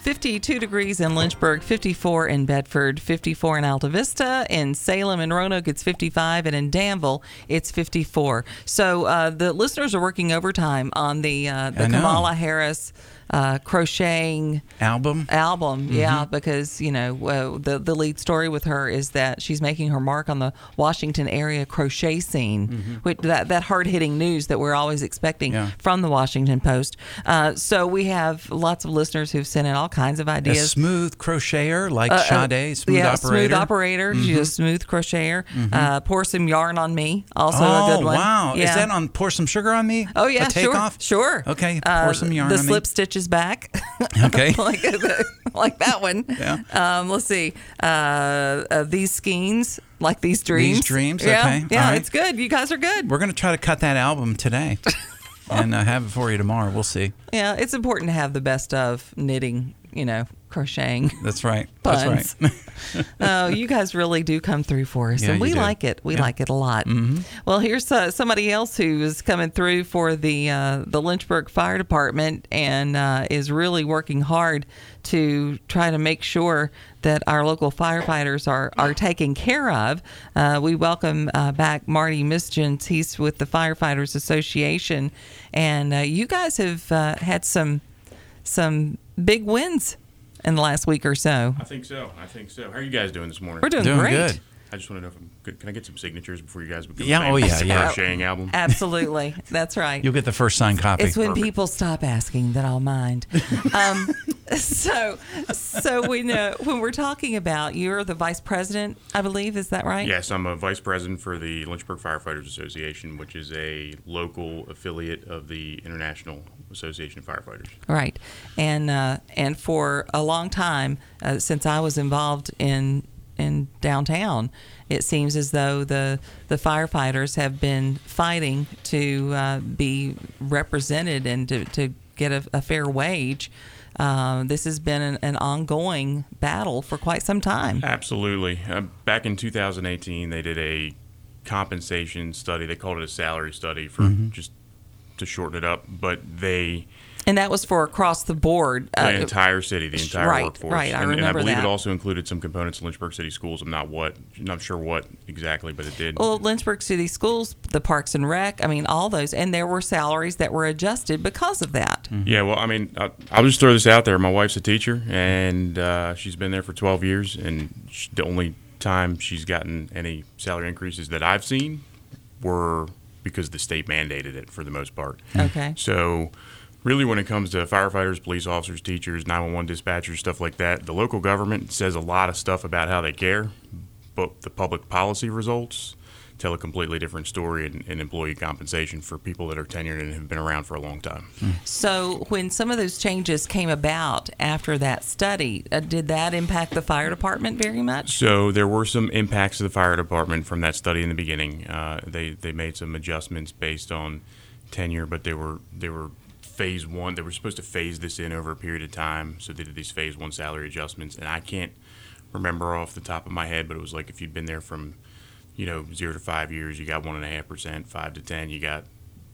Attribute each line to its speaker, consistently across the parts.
Speaker 1: 52 degrees in Lynchburg, 54 in Bedford, 54 in Alta Vista. In Salem and Roanoke, it's 55, and in Danville, it's 54. So the listeners are working overtime on the Kamala Harris crocheting
Speaker 2: album.
Speaker 1: Yeah, because the lead story with her is that she's making her mark on the Washington area crochet scene, which that hard-hitting news that we're always expecting from the Washington Post. So we have lots of listeners who've sent in all kinds of ideas.
Speaker 2: A smooth crocheter like Sade, smooth operator.
Speaker 1: Smooth operator. She's a smooth crocheter. Pour some yarn on me, also a good one.
Speaker 2: Oh, wow.
Speaker 1: Yeah.
Speaker 2: Is that on Pour Some Sugar on Me?
Speaker 1: Oh, yeah,
Speaker 2: a takeoff?
Speaker 1: Sure.
Speaker 2: Okay, pour some yarn
Speaker 1: the
Speaker 2: on me.
Speaker 1: The slip stitches back.
Speaker 2: Okay.
Speaker 1: like that one.
Speaker 2: Yeah.
Speaker 1: Let's see. These skeins, like these dreams.
Speaker 2: These dreams,
Speaker 1: yeah.
Speaker 2: okay.
Speaker 1: Yeah,
Speaker 2: All right.
Speaker 1: it's good. You guys are good.
Speaker 2: We're going to try to cut that album today and have it for you tomorrow. We'll see.
Speaker 1: Yeah, it's important to have the best of knitting, crocheting.
Speaker 2: That's right.
Speaker 1: Puns.
Speaker 2: That's right.
Speaker 1: Oh, you guys really do come through for us,
Speaker 2: Yeah,
Speaker 1: and we
Speaker 2: you do.
Speaker 1: like it. We like it a lot. Well, here's somebody else who is coming through for the Lynchburg Fire Department and is really working hard to try to make sure that our local firefighters are taken care of. We welcome back Marty Misgens. He's with the Firefighters Association, and you guys have had some big wins in the last week or so.
Speaker 3: I think so. How are you guys doing this morning?
Speaker 1: We're doing
Speaker 2: Doing
Speaker 1: great.
Speaker 2: good.
Speaker 3: I just want to know if I'm good. Can I get some signatures before you guys become
Speaker 2: Yeah, oh,
Speaker 3: famous?
Speaker 2: yeah.
Speaker 3: Crocheting album.
Speaker 1: Absolutely. That's right.
Speaker 2: You'll get the first signed copy.
Speaker 1: It's when
Speaker 3: Perfect.
Speaker 1: people stop asking that I'll mind. So we know when we're talking about, you're the vice president, I believe, is that right?
Speaker 3: Yes, I'm a vice president for the Lynchburg Firefighters Association, which is a local affiliate of the International Association of Firefighters.
Speaker 1: Right. And for a long time, since I was involved in downtown, it seems as though the firefighters have been fighting to be represented and to get a fair wage. This has been an ongoing battle for quite some time.
Speaker 3: Absolutely. Back in 2018, they did a compensation study. They called it a salary study for just to shorten it up, but
Speaker 1: And that was for across the board.
Speaker 3: The entire city, the entire
Speaker 1: right,
Speaker 3: workforce.
Speaker 1: Right, I
Speaker 3: and
Speaker 1: remember
Speaker 3: I believe
Speaker 1: that.
Speaker 3: it also included some components of Lynchburg City Schools. I'm not sure what exactly, but it did.
Speaker 1: Well, Lynchburg City Schools, the Parks and Rec, all those. And there were salaries that were adjusted because of that.
Speaker 3: Yeah, well, I'll just throw this out there. My wife's a teacher, and she's been there for 12 years, and the only time she's gotten any salary increases that I've seen were because the state mandated it for the most part.
Speaker 1: Okay.
Speaker 3: So really, when it comes to firefighters, police officers, teachers, 911 dispatchers, stuff like that, the local government says a lot of stuff about how they care, but the public policy results tell a completely different story in employee compensation for people that are tenured and have been around for a long time.
Speaker 1: So when some of those changes came about after that study, did that impact the fire department very much?
Speaker 3: So there were some impacts to the fire department from that study in the beginning. They made some adjustments based on tenure, but they were phase one. They were supposed to phase this in over a period of time, so they did these phase one salary adjustments. And I can't remember off the top of my head, but it was like if you'd been there from 0 to 5 years, you got 1.5%. 5 to 10, you got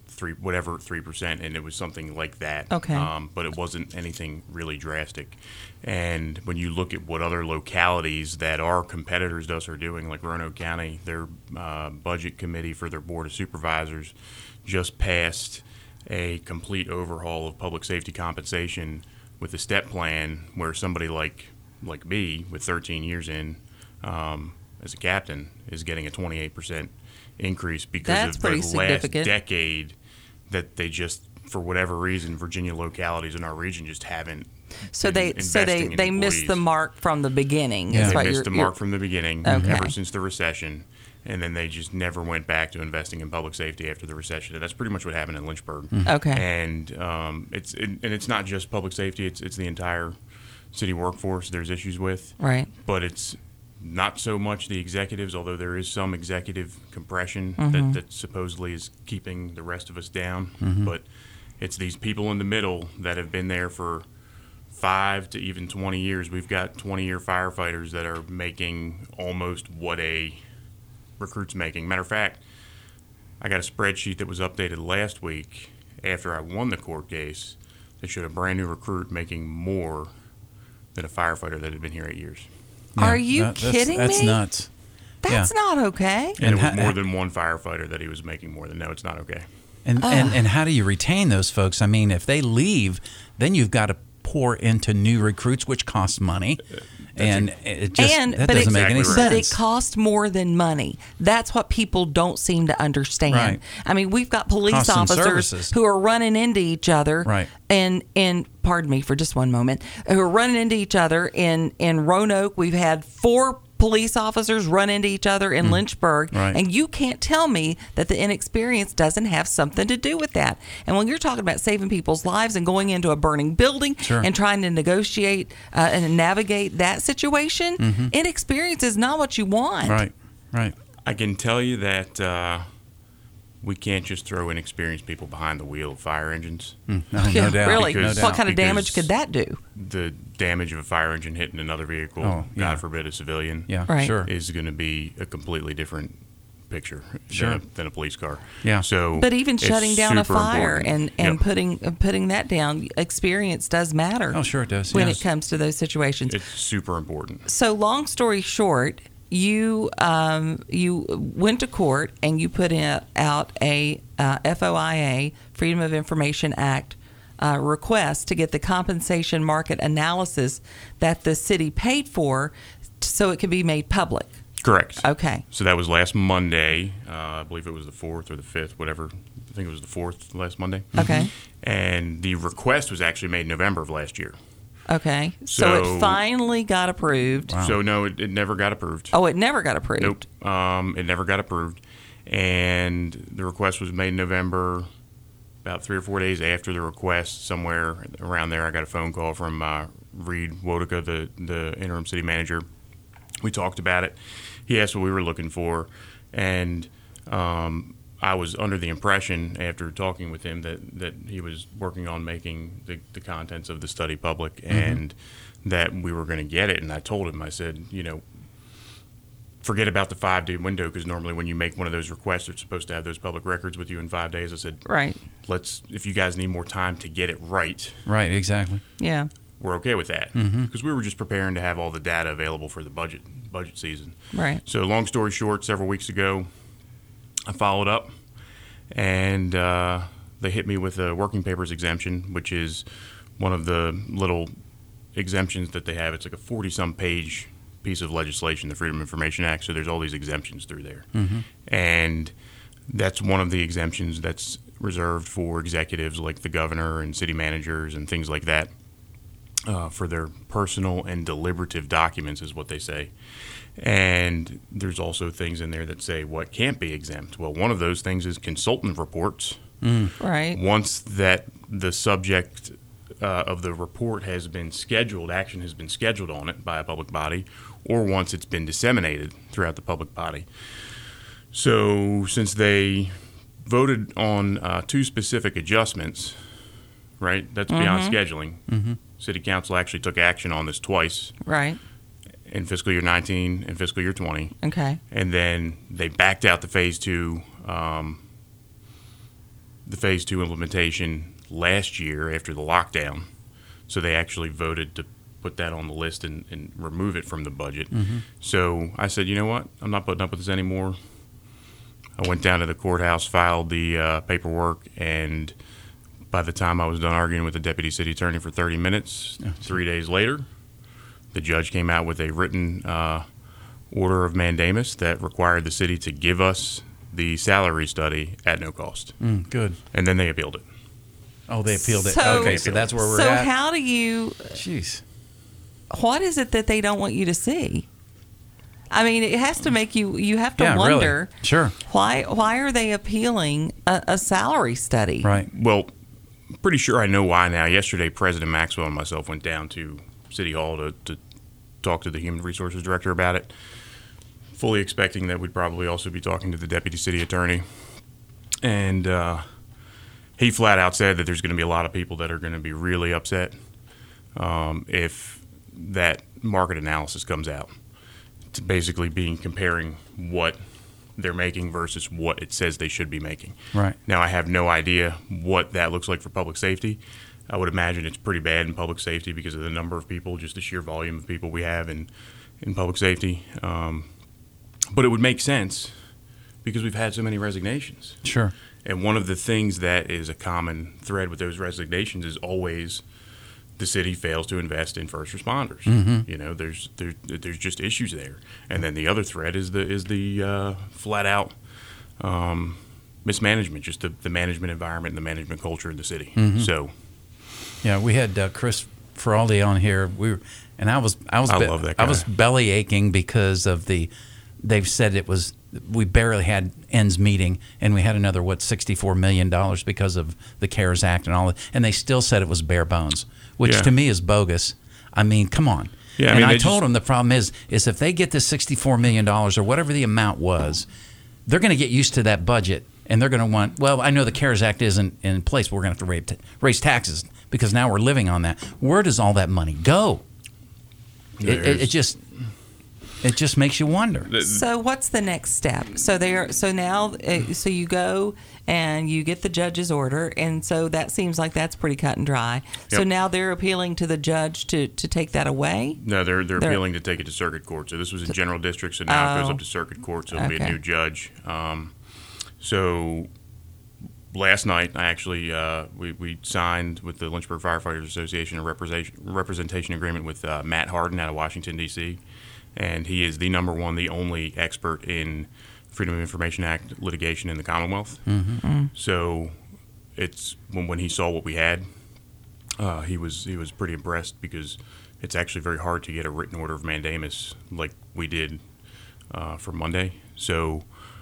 Speaker 3: 3%, and it was something like that.
Speaker 1: Okay.
Speaker 3: But it wasn't anything really drastic. And when you look at what other localities that our competitors to us are doing, like Roanoke County, their budget committee for their board of supervisors just passed a complete overhaul of public safety compensation with a step plan where somebody like me with 13 years in as a captain is getting a 28% increase because
Speaker 1: That's
Speaker 3: of
Speaker 1: pretty
Speaker 3: the last
Speaker 1: significant.
Speaker 3: decade that they just, for whatever reason, Virginia localities in our region just haven't.
Speaker 1: So
Speaker 3: been investing in
Speaker 1: they missed the
Speaker 3: employees.
Speaker 1: mark from the beginning.
Speaker 2: Yeah.
Speaker 1: Is
Speaker 3: They
Speaker 1: what
Speaker 3: missed
Speaker 1: you're-
Speaker 3: the
Speaker 1: you're-
Speaker 3: mark from the beginning,
Speaker 1: Okay.
Speaker 3: ever since the recession, and then they just never went back to investing in public safety after the recession. And that's pretty much what happened in Lynchburg.
Speaker 1: Okay.
Speaker 3: And it's not just public safety; it's the entire city workforce. There's issues with,
Speaker 1: Right.
Speaker 3: but it's not so much the executives, although there is some executive compression that supposedly is keeping the rest of us down. But it's these people in the middle that have been there for 5 to even 20 years. We've got 20-year firefighters that are making almost what a recruit's making. Matter of fact, I got a spreadsheet that was updated last week after I won the court case that showed a brand new recruit making more than a firefighter that had been here 8 years.
Speaker 1: Are you kidding
Speaker 2: That's
Speaker 1: me?
Speaker 2: nuts.
Speaker 1: That's not okay.
Speaker 3: And it was more than one firefighter that he was making more than. No, it's not okay.
Speaker 2: And how do you retain those folks? I mean, if they leave, then you've got to pour into new recruits, which costs money. And it just that doesn't make any sense.
Speaker 1: But it costs more than money. That's what people don't seem to understand.
Speaker 2: Right.
Speaker 1: I mean, we've got police officers who are running into each other.
Speaker 2: Right.
Speaker 1: And pardon me for just one moment, who are running into each other in Roanoke. We've had 4 police officers run into each other in Lynchburg,
Speaker 2: right.
Speaker 1: and you can't tell me that the inexperience doesn't have something to do with that. And when you're talking about saving people's lives and going into a burning building and trying to negotiate and navigate that situation, inexperience is not what you want.
Speaker 2: Right.
Speaker 3: I can tell you that we can't just throw inexperienced people behind the wheel of fire engines.
Speaker 2: No doubt.
Speaker 1: Really?
Speaker 2: No doubt.
Speaker 1: What kind of damage could that do?
Speaker 3: The damage of a fire engine hitting another vehicle, God forbid a civilian, is going to be a completely different picture than a police car.
Speaker 2: Yeah.
Speaker 3: So,
Speaker 1: but even shutting down a fire
Speaker 3: important.
Speaker 1: and putting that down, experience does matter.
Speaker 2: Oh, sure it does.
Speaker 1: When it comes to those situations.
Speaker 3: It's super important.
Speaker 1: So long story short, you went to court and you put out a FOIA, Freedom of Information Act, request to get the compensation market analysis that the city paid for so it could be made public.
Speaker 3: Correct.
Speaker 1: Okay.
Speaker 3: So that was last Monday. I believe it was the 4th or the 5th, whatever. I think it was the 4th last Monday.
Speaker 1: Okay.
Speaker 3: And the request was actually made in November of last year.
Speaker 1: Okay. So it finally got approved.
Speaker 3: Wow. So, no, it never got approved.
Speaker 1: Oh, it never got approved?
Speaker 3: Nope. It never got approved. And the request was made in November. About 3 or 4 days after the request, somewhere around there, I got a phone call from Reed Wodeka, the interim city manager. We talked about it. He asked what we were looking for. And I was under the impression, after talking with him, that he was working on making the contents of the study public and that we were going to get it. And I told him, I said, forget about the 5-day window, because normally when you make one of those requests, it's supposed to have those public records with you in 5 days. I said,
Speaker 1: right.
Speaker 3: If you guys need more time to get it right.
Speaker 2: Right, exactly.
Speaker 1: Yeah.
Speaker 3: We're okay with that, because we were just preparing to have all the data available for the budget season.
Speaker 1: Right.
Speaker 3: So long story short, several weeks ago, I followed up, and they hit me with a working papers exemption, which is one of the little exemptions that they have. It's like a 40-some page piece of legislation, the Freedom of Information Act, so there's all these exemptions through there. And that's one of the exemptions that's reserved for executives like the governor and city managers and things like that, for their personal and deliberative documents, is what they say. And there's also things in there that say what can't be exempt. Well, one of those things is consultant reports.
Speaker 1: Right.
Speaker 3: Once that the subject of the report has been scheduled, action has been scheduled on it by a public body, or once it's been disseminated throughout the public body. So since they voted on 2 specific adjustments, right, that's beyond scheduling. City Council actually took action on this twice.
Speaker 1: Right.
Speaker 3: In fiscal year 19 and fiscal year 20.
Speaker 1: Okay.
Speaker 3: And then they backed out the phase 2 implementation last year after the lockdown. So they actually voted to put that on the list and remove it from the budget. So I said, you know what? I'm not putting up with this anymore. I went down to the courthouse, filed the paperwork, and by the time I was done arguing with the deputy city attorney for 30 minutes, 3 days later, the judge came out with a written order of mandamus that required the city to give us the salary study at no cost.
Speaker 2: Good.
Speaker 3: And then they appealed it.
Speaker 2: Oh, they appealed it.
Speaker 1: So-
Speaker 2: Okay, so that's where we're
Speaker 1: So
Speaker 2: at.
Speaker 1: how do you?
Speaker 2: Jeez.
Speaker 1: What is it that they don't want you to see? I mean, it has to make you. You have to wonder.
Speaker 2: Really. Sure.
Speaker 1: Why are they appealing a salary study?
Speaker 2: Right.
Speaker 3: Well, pretty sure I know why now. Yesterday, President Maxwell and myself went down to City Hall to talk to the Human Resources Director about it, fully expecting that we'd probably also be talking to the Deputy City Attorney. And he flat out said that there's going to be a lot of people that are going to be really upset if that market analysis comes out. To basically comparing what they're making versus what it says they should be making.
Speaker 2: Right.
Speaker 3: Now, I have no idea what that looks like for public safety. I would imagine it's pretty bad in public safety because of the number of people, just the sheer volume of people we have in public safety. But it would make sense because we've had so many resignations.
Speaker 2: Sure.
Speaker 3: And one of the things that is a common thread with those resignations is always the city fails to invest in first responders.
Speaker 2: Mm-hmm.
Speaker 3: You know, there's just issues there. And then the other thread is the flat out mismanagement, just the management environment and the management culture in the city.
Speaker 2: Mm-hmm.
Speaker 3: So,
Speaker 2: yeah, we had Chris Feraldi on here. I
Speaker 3: love that guy.
Speaker 2: I was belly aching because of they've said we barely had ends meeting, and we had another $64 million because of the CARES Act and all that, and they still said it was bare bones, which to me is bogus. I mean, come on.
Speaker 3: Yeah,
Speaker 2: and I told them the problem is if they get this $64 million or whatever the amount was, they're going to get used to that budget, and they're going to want. Well, I know the CARES Act isn't in place, but we're going to have to raise taxes because now we're living on that. Where does all that money go? It just makes you wonder.
Speaker 1: So what's the next step? So you go and you get the judge's order, and so that seems like that's pretty cut and dry. Yep. So now they're appealing to the judge to take that away?
Speaker 3: No, they're appealing to take it to circuit court. So this was in general district, so now it goes up to circuit court, so it'll be a new judge. So last night, I actually we signed with the Lynchburg Firefighters Association a representation agreement with Matt Harden out of Washington, D.C., and he is the only expert in Freedom of Information Act litigation in the Commonwealth.
Speaker 2: Mm-hmm.
Speaker 3: So it's when he saw what we had, he was pretty impressed because it's actually very hard to get a written order of mandamus like we did for Monday. So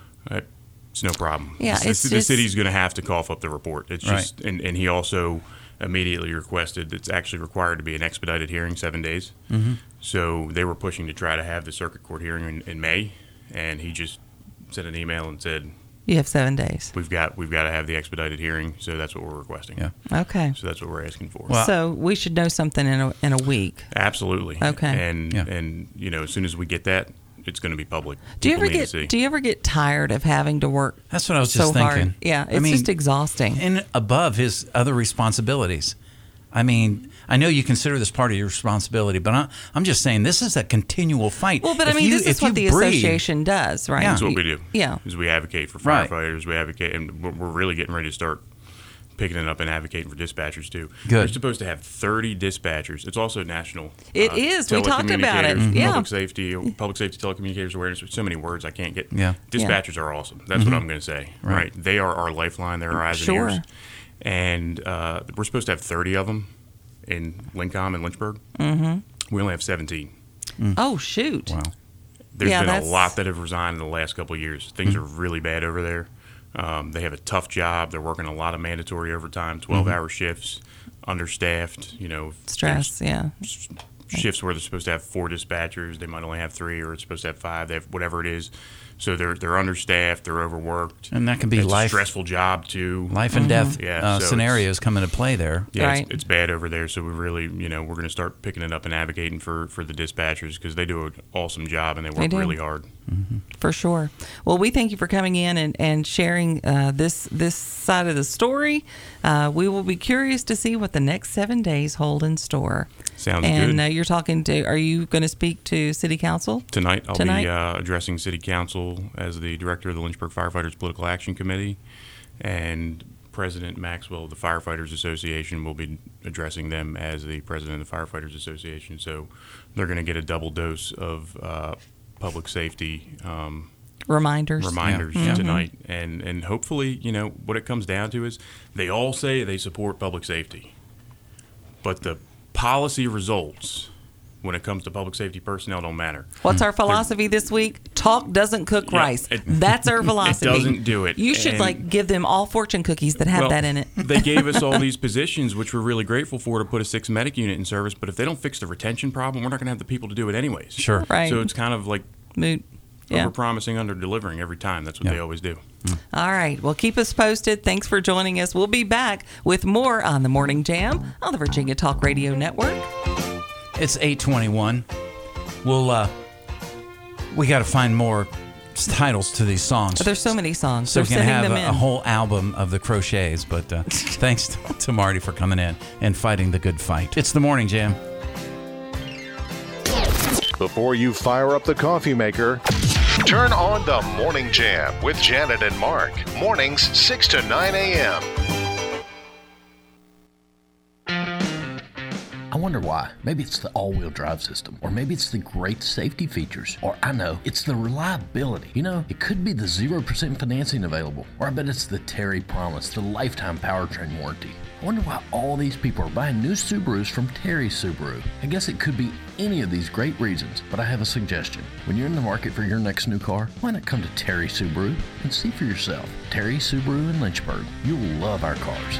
Speaker 3: it's no problem.
Speaker 1: Yeah,
Speaker 3: the city's going to have to cough up the report. It's just and he also immediately requested it's actually required to be an expedited hearing, 7 days.
Speaker 2: Mm-hmm.
Speaker 3: So they were pushing to try to have the circuit court hearing in May, and he just sent an email and said,
Speaker 1: "You have 7 days.
Speaker 3: We've got to have the expedited hearing." So that's what we're requesting.
Speaker 2: Yeah.
Speaker 1: Okay.
Speaker 3: So that's what we're asking for.
Speaker 1: Well, so we should know something in a week.
Speaker 3: Absolutely.
Speaker 1: Okay.
Speaker 3: And as soon as we get that, it's going to be public.
Speaker 1: Do you ever get tired of having to work?
Speaker 2: That's what I was
Speaker 1: so
Speaker 2: just thinking.
Speaker 1: Hard? Yeah, it's just exhausting.
Speaker 2: And above his other responsibilities. I mean, I know you consider this part of your responsibility, but I'm just saying this is a continual fight.
Speaker 1: Well, but this is what the association does, right?
Speaker 3: Yeah. That's what we do.
Speaker 1: Yeah.
Speaker 3: Is we advocate for firefighters. Right. We advocate, and we're really getting ready to start picking it up and advocating for dispatchers too.
Speaker 2: Good.
Speaker 3: We're supposed to have 30 dispatchers. It's also national.
Speaker 1: It is. We talked about it.
Speaker 3: Mm-hmm.
Speaker 1: Yeah.
Speaker 3: Public safety telecommunicators awareness. So many words I can't get.
Speaker 2: Yeah.
Speaker 3: Dispatchers are awesome. That's what I'm going to say. Right. They are our lifeline. They're our eyes and ears. And we're supposed to have 30 of them in Lincom and Lynchburg.
Speaker 1: Mm-hmm.
Speaker 3: We only have 17.
Speaker 1: Oh, shoot.
Speaker 2: Wow.
Speaker 3: There's been a lot that have resigned in the last couple of years. Things are really bad over there. They have a tough job. They're working a lot of mandatory overtime, 12-hour shifts, understaffed.
Speaker 1: Stress. Yeah.
Speaker 3: Shifts where they're supposed to have 4 dispatchers, they might only have 3, or it's supposed to have 5. They have whatever it is. So they're understaffed. They're overworked.
Speaker 2: And that can be
Speaker 3: it's a stressful job too.
Speaker 2: Life and death
Speaker 3: so
Speaker 2: scenarios come into play there.
Speaker 3: Yeah,
Speaker 1: right.
Speaker 3: It's bad over there. So we really, we're going to start picking it up and advocating for the dispatchers because they do an awesome job and they work really hard.
Speaker 2: Mm-hmm.
Speaker 1: For sure. Well, we thank you for coming in and sharing this side of the story. We will be curious to see what the next 7 days hold in store.
Speaker 3: Sounds
Speaker 1: good.
Speaker 3: And
Speaker 1: are you going to speak to City Council?
Speaker 3: Tonight, I'll be addressing City Council as the director of the Lynchburg Firefighters Political Action Committee, and President Maxwell of the Firefighters Association will be addressing them as the president of the Firefighters Association. So they're going to get a double dose of public safety
Speaker 1: reminders
Speaker 3: tonight. And hopefully, what it comes down to is they all say they support public safety, but the policy results when it comes to public safety personnel don't matter.
Speaker 1: What's our philosophy this week? Talk doesn't cook rice. That's our philosophy.
Speaker 3: It doesn't do it.
Speaker 1: You should give them all fortune cookies that have that in it.
Speaker 3: They gave us all these positions, which we're really grateful for, to put a 6th medic unit in service. But if they don't fix the retention problem, we're not going to have the people to do it anyways.
Speaker 2: Sure.
Speaker 1: Right.
Speaker 3: So it's kind of like
Speaker 1: moot. Yeah.
Speaker 3: Over-promising, under-delivering every time. That's what they always do.
Speaker 1: All right. Well, keep us posted. Thanks for joining us. We'll be back with more on the Morning Jam on the Virginia Talk Radio Network.
Speaker 2: It's 8:21. We got to find more titles to these songs.
Speaker 1: There's so many songs.
Speaker 2: So
Speaker 1: They're
Speaker 2: we can
Speaker 1: sending
Speaker 2: have
Speaker 1: them in.
Speaker 2: a whole album of the Crochets, but Thanks to Marty for coming in and fighting the good fight. It's the Morning Jam.
Speaker 4: Before you fire up the coffee maker, turn on the Morning Jam with Janet and Mark. Mornings 6 to 9 a.m.
Speaker 5: I wonder why. Maybe it's the all-wheel drive system, or maybe it's the great safety features, or I know, it's the reliability. You know, it could be the 0% financing available, or I bet it's the Terry Promise, the lifetime powertrain warranty. I wonder why all these people are buying new Subarus from Terry Subaru. I guess it could be any of these great reasons, but I have a suggestion. When you're in the market for your next new car, why not come to Terry Subaru and see for yourself. Terry Subaru in Lynchburg. You'll love our cars.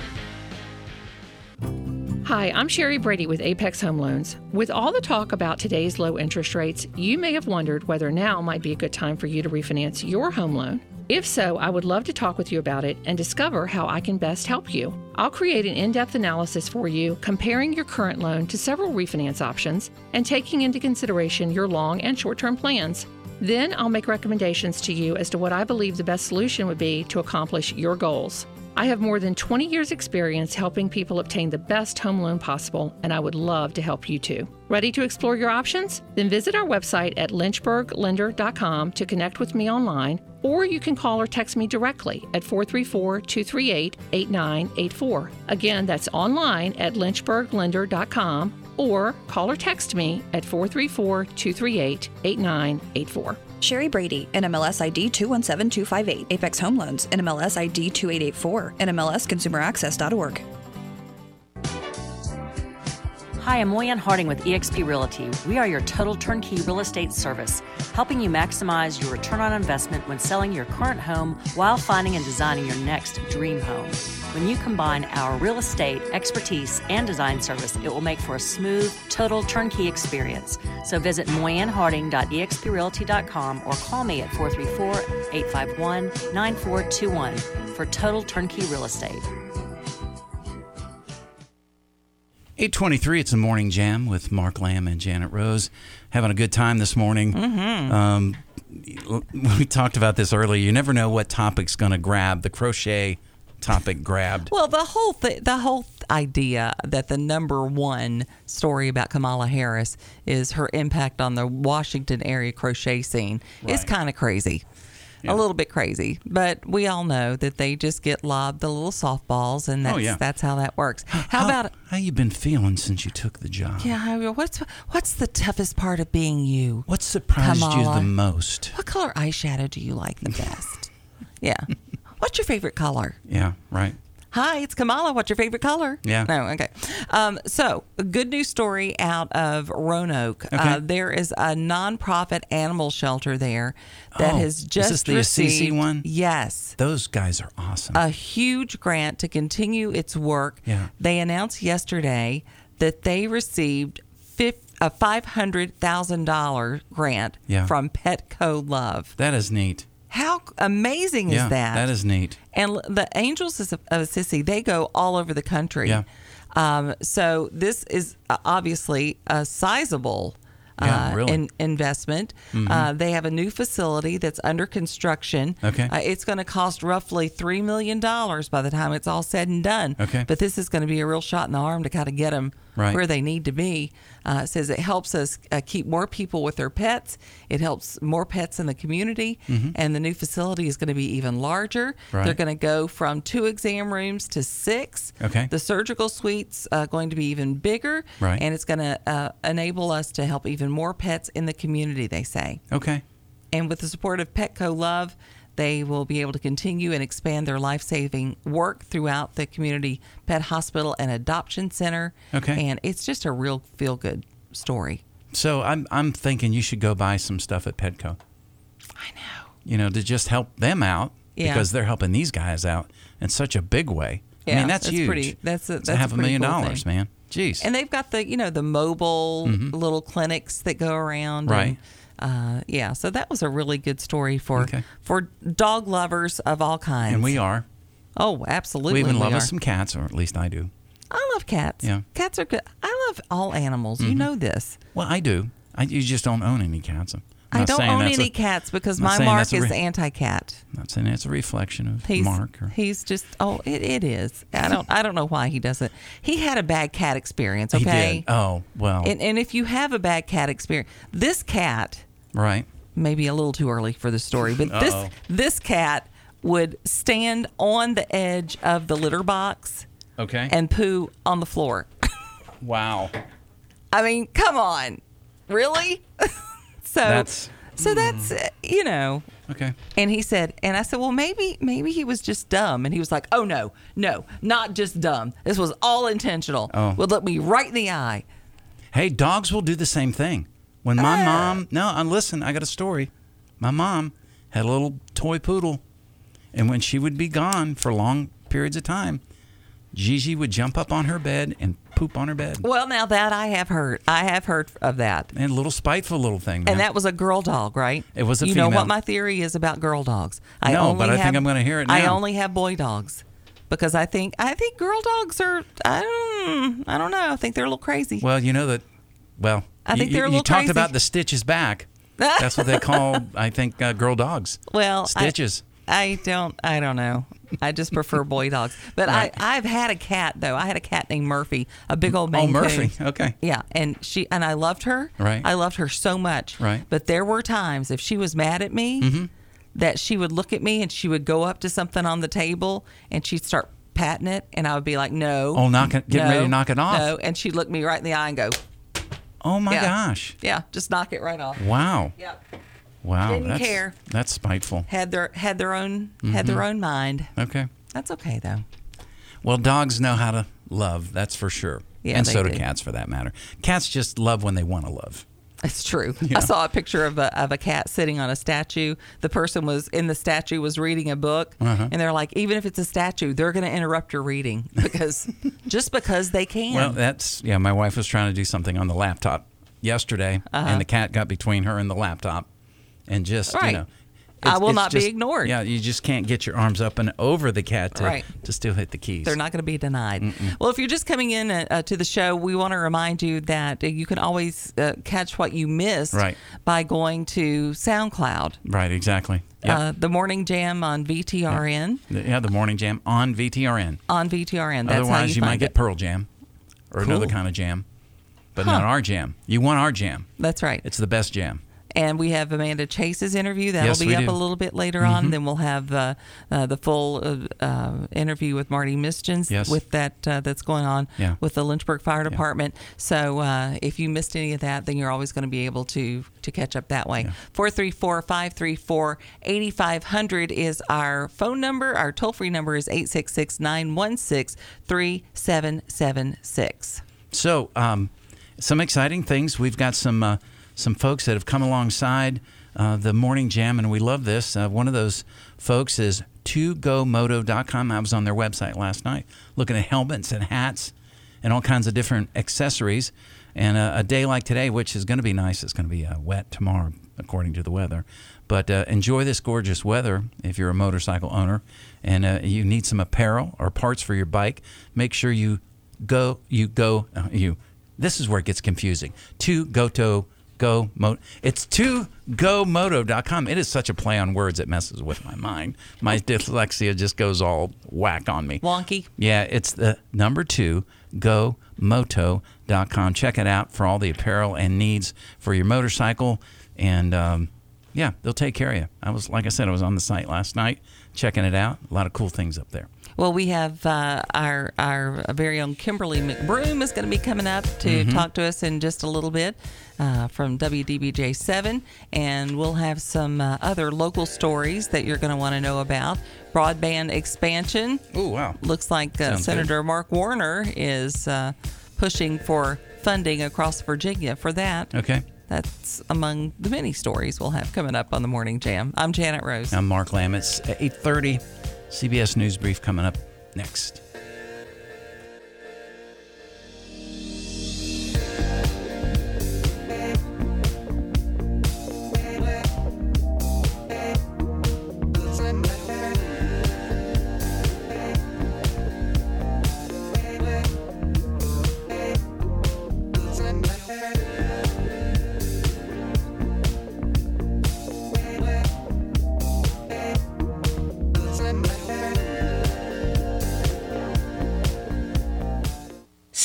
Speaker 6: Hi, I'm Sherry Brady with Apex Home Loans. With all the talk about today's low interest rates, you may have wondered whether now might be a good time for you to refinance your home loan. If so, I would love to talk with you about it and discover how I can best help you. I'll create an in-depth analysis for you, comparing your current loan to several refinance options and taking into consideration your long and short-term plans. Then I'll make recommendations to you as to what I believe the best solution would be to accomplish your goals. I have more than 20 years experience helping people obtain the best home loan possible, and I would love to help you too. Ready to explore your options? Then visit our website at lynchburglender.com to connect with me online, or you can call or text me directly at 434-238-8984. Again, that's online at lynchburglender.com, or call or text me at 434-238-8984.
Speaker 7: Sherry Brady, NMLS ID 217258. Apex Home Loans, NMLS ID 2884. NMLSConsumerAccess.org.
Speaker 8: Hi, I'm Moyanne Harding with eXp Realty. We are your total turnkey real estate service, helping you maximize your return on investment when selling your current home while finding and designing your next dream home. When you combine our real estate, expertise, and design service, it will make for a smooth, total turnkey experience. So visit moyanneharding.exprealty.com or call me at 434-851-9421 for total turnkey real estate.
Speaker 2: 8:23, it's a Morning Jam with Mark Lamb and Janet Rose. Having a good time this morning. We talked about this earlier. You never know what topic's going to grab. The crochet topic grabbed.
Speaker 1: Well, the whole idea that the number one story about Kamala Harris is her impact on the Washington area crochet scene is kind of crazy. A little bit crazy, but we all know that they just get lobbed the little softballs, and that's how that works. How
Speaker 2: you been feeling since you took the job?
Speaker 1: Yeah, what's the toughest part of being you?
Speaker 2: What surprised
Speaker 1: Kamala?
Speaker 2: you the most?
Speaker 1: What color eyeshadow do you like the best? Yeah. What's your favorite color?
Speaker 2: Yeah, right.
Speaker 1: Hi, it's Kamala. What's your favorite color?
Speaker 2: Yeah.
Speaker 1: No, okay. So, a good news story out of Roanoke.
Speaker 2: Okay.
Speaker 1: There is a nonprofit animal shelter there that has just
Speaker 2: is this the
Speaker 1: received,
Speaker 2: Assisi one?
Speaker 1: Yes.
Speaker 2: Those guys are awesome.
Speaker 1: A huge grant to continue its work.
Speaker 2: Yeah.
Speaker 1: They announced yesterday that they received a $500,000 grant from Petco Love.
Speaker 2: That is neat.
Speaker 1: How amazing is that?
Speaker 2: That is neat.
Speaker 1: And the Angels of Assisi, they go all over the country.
Speaker 2: Yeah.
Speaker 1: So this is obviously a sizable investment.
Speaker 2: Mm-hmm.
Speaker 1: They have a new facility that's under construction.
Speaker 2: Okay.
Speaker 1: It's going to cost roughly $3 million by the time it's all said and done.
Speaker 2: Okay.
Speaker 1: But this is going to be a real shot in the arm to kind of get them where they need to be. It says it helps us keep more people with their pets. It helps more pets in the community.
Speaker 2: Mm-hmm.
Speaker 1: And the new facility is going to be even larger.
Speaker 2: Right.
Speaker 1: They're going to go from 2 exam rooms to 6.
Speaker 2: Okay.
Speaker 1: The surgical suite's going to be even bigger.
Speaker 2: Right.
Speaker 1: And it's going to enable us to help even more pets in the community, they say.
Speaker 2: Okay.
Speaker 1: And with the support of Petco Love, they will be able to continue and expand their life-saving work throughout the community pet hospital and adoption center.
Speaker 2: Okay.
Speaker 1: And it's just a real feel-good story.
Speaker 2: So I'm thinking you should go buy some stuff at Petco.
Speaker 1: I know.
Speaker 2: You know, to just help them out because they're helping these guys out in such a big way.
Speaker 1: Yeah,
Speaker 2: I mean, that's huge.
Speaker 1: That's
Speaker 2: $500,000, man. Jeez.
Speaker 1: And they've got the mobile little clinics that go around.
Speaker 2: Right.
Speaker 1: And, so that was a really good story for dog lovers of all kinds.
Speaker 2: And we are.
Speaker 1: Oh, absolutely.
Speaker 2: We even love us some cats, or at least I do.
Speaker 1: I love cats.
Speaker 2: Yeah.
Speaker 1: Cats are good. I love all animals. You know this.
Speaker 2: Well, I do. You just don't own any cats.
Speaker 1: I don't own any cats because my Mark is anti-cat.
Speaker 2: I'm not saying that's a reflection of Mark.
Speaker 1: He's just it is. I don't know why he doesn't. He had a bad cat experience. Okay.
Speaker 2: He did. Oh well.
Speaker 1: And if you have a bad cat experience, this cat.
Speaker 2: Right.
Speaker 1: Maybe a little too early for the story, but this cat would stand on the edge of the litter box.
Speaker 2: Okay.
Speaker 1: And poo on the floor.
Speaker 2: Wow.
Speaker 1: I mean, come on. Really? So that's
Speaker 2: Okay.
Speaker 1: And he said, and I said, well, maybe he was just dumb. And he was like, oh no, not just dumb. This was all intentional.
Speaker 2: Oh.
Speaker 1: Would look me right in the eye.
Speaker 2: Hey, dogs will do the same thing. When my mom, listen, I got a story. My mom had a little toy poodle, and when she would be gone for long periods of time, Gigi would jump up on her bed and poop on her bed.
Speaker 1: Well, now that I have heard of that.
Speaker 2: And a little spiteful little thing, man.
Speaker 1: And that was a girl dog, right?
Speaker 2: It was a
Speaker 1: female. You know what my theory is about girl dogs?
Speaker 2: But I think I'm going to hear it now.
Speaker 1: I only have boy dogs because I think girl dogs are, I don't know. I think they're a little crazy.
Speaker 2: Well, you know that,
Speaker 1: I think they're a little crazy.
Speaker 2: You talked about the stitches back. That's what they call, I think, girl dogs.
Speaker 1: Well,
Speaker 2: stitches.
Speaker 1: I don't know. I just prefer boy dogs. But right. I've had a cat though. I had a cat named Murphy, a big old Maine Coon.
Speaker 2: Murphy. Okay.
Speaker 1: Yeah, and I loved her.
Speaker 2: Right.
Speaker 1: I loved her so much.
Speaker 2: Right.
Speaker 1: But there were times if she was mad at me, that she would look at me and she would go up to something on the table and she'd start patting it, and I would be like, no.
Speaker 2: Oh, getting ready to knock it off.
Speaker 1: No, and she'd look me right in the eye and go.
Speaker 2: Oh my gosh.
Speaker 1: Yeah, just knock it right off.
Speaker 2: Wow.
Speaker 1: Yeah.
Speaker 2: Wow.
Speaker 1: Didn't care.
Speaker 2: That's spiteful.
Speaker 1: Had their own mind.
Speaker 2: Okay.
Speaker 1: That's okay though.
Speaker 2: Well, dogs know how to love, that's for sure.
Speaker 1: Yeah,
Speaker 2: and so do cats for that matter. Cats just love when they want to love.
Speaker 1: It's true.
Speaker 2: Yeah.
Speaker 1: I saw a picture of a cat sitting on a statue. The person was in the statue was reading a book, and they're like, even if it's a statue, they're going to interrupt your reading because they can.
Speaker 2: Well, my wife was trying to do something on the laptop yesterday, and the cat got between her and the laptop, and just
Speaker 1: I will not be ignored.
Speaker 2: Yeah, you just can't get your arms up and over the cat to still hit the keys.
Speaker 1: They're not going to be denied. Well, if you're just coming in to the show, we want to remind you that you can always catch what you missed by going to SoundCloud.
Speaker 2: Right, exactly. Yep.
Speaker 1: The Morning Jam on VTRN.
Speaker 2: Yeah, the Morning Jam on VTRN.
Speaker 1: On VTRN. That's
Speaker 2: Otherwise,
Speaker 1: how you
Speaker 2: might get Pearl Jam or another kind of jam, but not our jam. You want our jam.
Speaker 1: That's right.
Speaker 2: It's the best jam.
Speaker 1: And we have Amanda Chase's interview. That'll be up a little bit later on. Then we'll have the full interview with Marty Mischens with that's going on with the Lynchburg Fire Department. So if you missed any of that, then you're always going to be able to catch up that way. 434-534-8500 is our phone number. Our toll-free number is 866-916-3776.
Speaker 2: So some exciting things. We've got some folks that have come alongside the Morning Jam, and we love this. One of those folks is 2GoMoto.com. I was on their website last night looking at helmets and hats and all kinds of different accessories. And a day like today, which is going to be nice, it's going to be wet tomorrow, according to the weather. But enjoy this gorgeous weather if you're a motorcycle owner and you need some apparel or parts for your bike. Make sure this is where it gets confusing. It's 2GoMoto.com. It is such a play on words, it messes with my mind. My dyslexia just goes all whack on me.
Speaker 1: Wonky.
Speaker 2: Yeah, it's the number 2GoMoto.com. Check it out for all the apparel and needs for your motorcycle. And they'll take care of you. I was on the site last night checking it out. A lot of cool things up there.
Speaker 1: Well, we have our very own Kimberly McBroom is going to be coming up to talk to us in just a little bit from WDBJ7, and we'll have some other local stories that you're going to want to know about. Broadband expansion.
Speaker 2: Oh, wow.
Speaker 1: Looks like Senator Mark Warner is pushing for funding across Virginia for that.
Speaker 2: Okay.
Speaker 1: That's among the many stories we'll have coming up on the Morning Jam. I'm Janet Rose.
Speaker 2: I'm Mark Lamb. It's 8:30. CBS News Brief coming up next.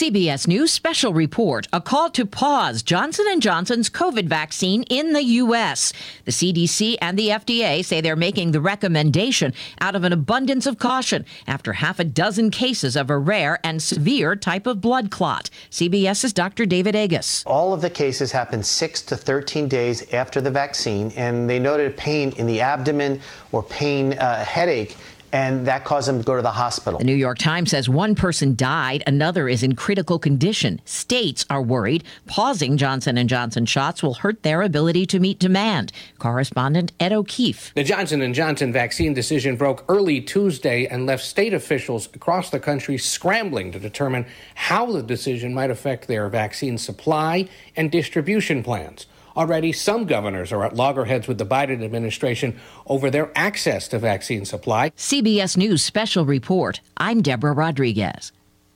Speaker 9: CBS News special report, a call to pause Johnson & Johnson's COVID vaccine in the U.S. The CDC and the FDA say they're making the recommendation out of an abundance of caution after half a dozen cases of a rare and severe type of blood clot. CBS's Dr. David Agus.
Speaker 10: All of the cases happened 6 to 13 days after the vaccine, and they noted pain in the abdomen or pain, headache, and that caused them to go to the hospital.
Speaker 9: The New York Times says one person died, another is in critical condition. States are worried pausing Johnson & Johnson shots will hurt their ability to meet demand. Correspondent Ed O'Keefe.
Speaker 11: The Johnson & Johnson vaccine decision broke early Tuesday and left state officials across the country scrambling to determine how the decision might affect their vaccine supply and distribution plans. Already, some governors are at loggerheads with the Biden administration over their access to vaccine supply.
Speaker 9: CBS News special report. I'm Deborah Rodriguez.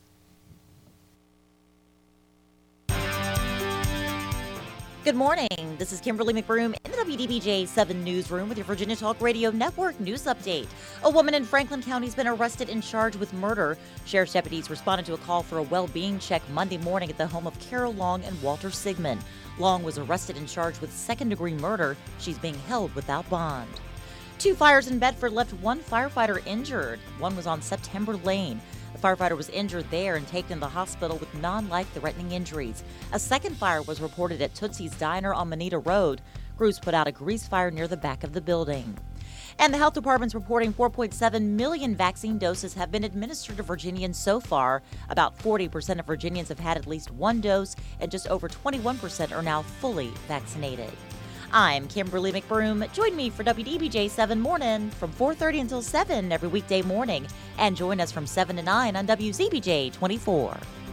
Speaker 12: Good morning. This is Kimberly McBroom in the WDBJ 7 Newsroom with your Virginia Talk Radio Network news update. A woman in Franklin County has been arrested and charged with murder. Sheriff's deputies responded to a call for a well-being check Monday morning at the home of Carol Long and Walter Sigmund. Long was arrested and charged with second-degree murder. She's being held without bond. 2 fires in Bedford left 1 firefighter injured. One was on September Lane. The firefighter was injured there and taken to the hospital with non-life-threatening injuries. A second fire was reported at Tootsie's Diner on Moneta Road. Crews put out a grease fire near the back of the building. And the health department's reporting 4.7 million vaccine doses have been administered to Virginians so far. About 40% of Virginians have had at least 1 dose, and just over 21% are now fully vaccinated. I'm Kimberly McBroom. Join me for WDBJ 7 Morning from 4:30 until 7 every weekday morning. And join us from 7 to 9 on WZBJ 24.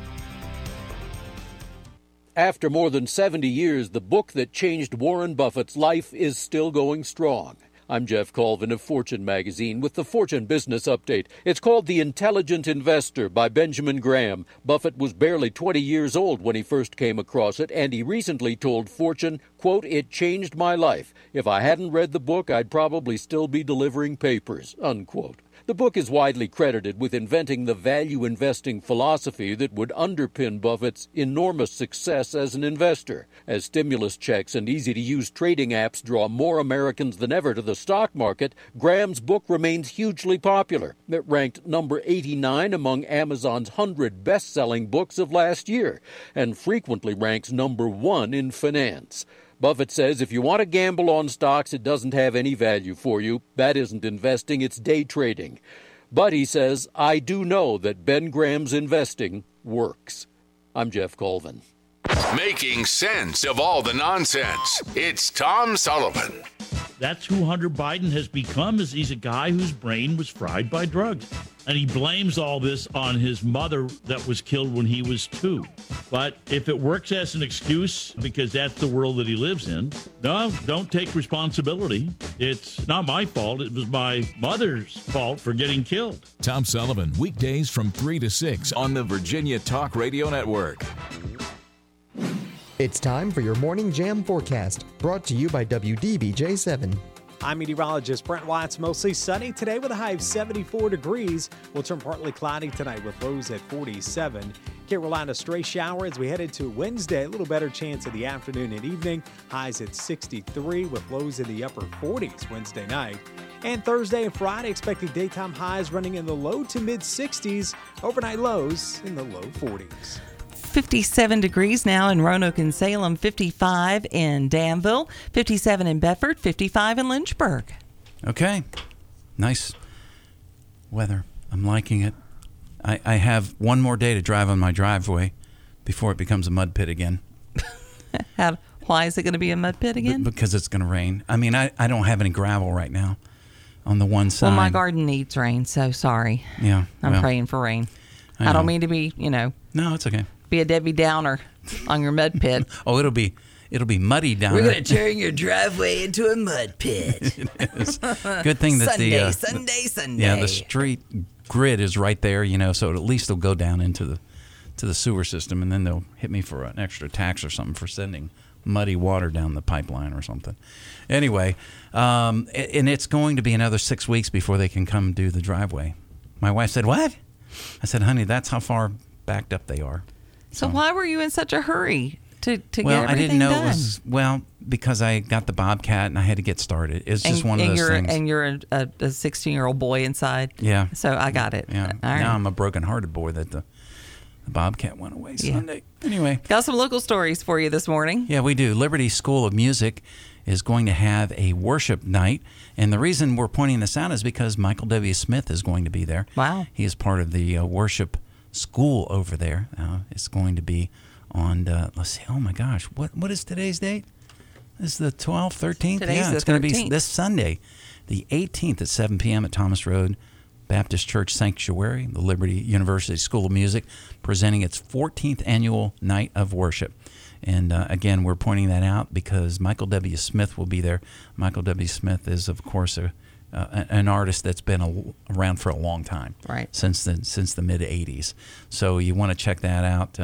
Speaker 13: After more than 70 years, the book that changed Warren Buffett's life is still going strong. I'm Jeff Colvin of Fortune magazine with the Fortune Business Update. It's called The Intelligent Investor by Benjamin Graham. Buffett was barely 20 years old when he first came across it, and he recently told Fortune, quote, "It changed my life. If I hadn't read the book, I'd probably still be delivering papers," unquote. The book is widely credited with inventing the value investing philosophy that would underpin Buffett's enormous success as an investor. As stimulus checks and easy-to-use trading apps draw more Americans than ever to the stock market, Graham's book remains hugely popular. It ranked number 89 among Amazon's 100 best-selling books of last year, and frequently ranks number 1 in finance. Buffett says if you want to gamble on stocks, it doesn't have any value for you. That isn't investing, it's day trading. But he says, I do know that Ben Graham's investing works. I'm Jeff Colvin.
Speaker 14: Making sense of all the nonsense. It's Tom Sullivan.
Speaker 15: That's who Hunter Biden has become, is he's a guy whose brain was fried by drugs. And he blames all this on his mother that was killed when he was 2. But if it works as an excuse, because that's the world that he lives in, no, don't take responsibility. It's not my fault. It was my mother's fault for getting killed.
Speaker 16: Tom Sullivan, weekdays from 3 to 6 on the Virginia Talk Radio Network.
Speaker 17: It's time for your Morning Jam forecast, brought to you by WDBJ 7.
Speaker 18: I'm meteorologist Brent Watts. Mostly sunny today with a high of 74 degrees. We'll turn partly cloudy tonight with lows at 47. Carolina stray shower as we head into Wednesday. A little better chance in the afternoon and evening. Highs at 63 with lows in the upper 40s Wednesday night. And Thursday and Friday expecting daytime highs running in the low to mid 60s. Overnight lows in the low 40s.
Speaker 1: 57 degrees now in Roanoke and Salem, 55 in Danville, 57 in Bedford, 55 in Lynchburg.
Speaker 2: Okay. Nice weather. I'm liking it. I have one more day to drive on my driveway before it becomes a mud pit again.
Speaker 1: Why is it going to be a mud pit again?
Speaker 2: Because it's going to rain. I mean, I don't have any gravel right now on the one side.
Speaker 1: Well, my garden needs rain, so sorry.
Speaker 2: Yeah.
Speaker 1: I'm praying for rain. I don't mean to be,
Speaker 2: No, it's okay.
Speaker 1: Be a Debbie Downer on your mud pit.
Speaker 2: Oh, it'll be muddy down
Speaker 1: there.
Speaker 2: We're
Speaker 1: going to turn your driveway into a mud pit.
Speaker 2: It is. Good thing that
Speaker 1: Sunday.
Speaker 2: Yeah, the street grid is right there, so at least they'll go down into the sewer system, and then they'll hit me for an extra tax or something for sending muddy water down the pipeline or something. Anyway, and it's going to be another 6 weeks before they can come do the driveway. My wife said, "What?" I said, "Honey, that's how far backed up they are."
Speaker 1: So why were you in such a hurry to get
Speaker 2: Well,
Speaker 1: everything
Speaker 2: I didn't know
Speaker 1: done?
Speaker 2: it was, because I got the Bobcat and I had to get started. It's just one of those things.
Speaker 1: And you're a 16-year-old boy inside.
Speaker 2: Yeah.
Speaker 1: So I got it.
Speaker 2: Yeah.
Speaker 1: All right.
Speaker 2: Now I'm a broken-hearted boy that the Bobcat went away Sunday. Anyway.
Speaker 1: Got some local stories for you this morning.
Speaker 2: Yeah, we do. Liberty School of Music is going to have a worship night. And the reason we're pointing this out is because Michael W. Smith is going to be there.
Speaker 1: Wow.
Speaker 2: He is part of the worship school over there. It's going to be on, let's see, oh my gosh, what is today's date? This is the 12th, 13th?
Speaker 1: Today's the
Speaker 2: it's going to
Speaker 1: 13th.
Speaker 2: be this Sunday, the 18th at 7 p.m. at Thomas Road Baptist Church Sanctuary, the Liberty University School of Music, presenting its 14th annual night of worship. And again, we're pointing that out because Michael W. Smith will be there. Michael W. Smith is, of course, an artist that's been around for a long time,
Speaker 1: right?
Speaker 2: Since the mid '80s. So you want to check that out.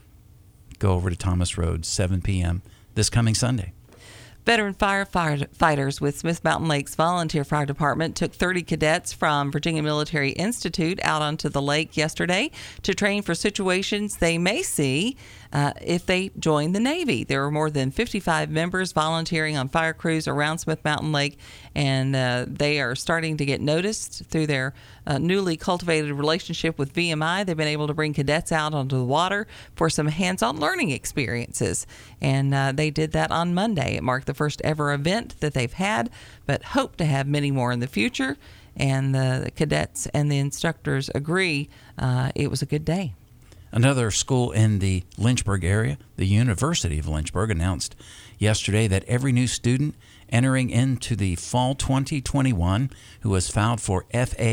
Speaker 2: Go over to Thomas Road, 7 p.m. this coming Sunday.
Speaker 1: Veteran firefighters with Smith Mountain Lake's Volunteer Fire Department took 30 cadets from Virginia Military Institute out onto the lake yesterday to train for situations they may see if they join the Navy. There were more than 55 members volunteering on fire crews around Smith Mountain Lake, and they are starting to get noticed through their newly cultivated relationship with VMI. They've been able to bring cadets out onto the water for some hands-on learning experiences, and they did that on Monday. It marked the first ever event that they've had, but hope to have many more in the future, and the cadets and the instructors agree it was a good day.
Speaker 2: Another school in the Lynchburg area, the University of Lynchburg, announced yesterday that every new student entering into the fall 2021 who has filed for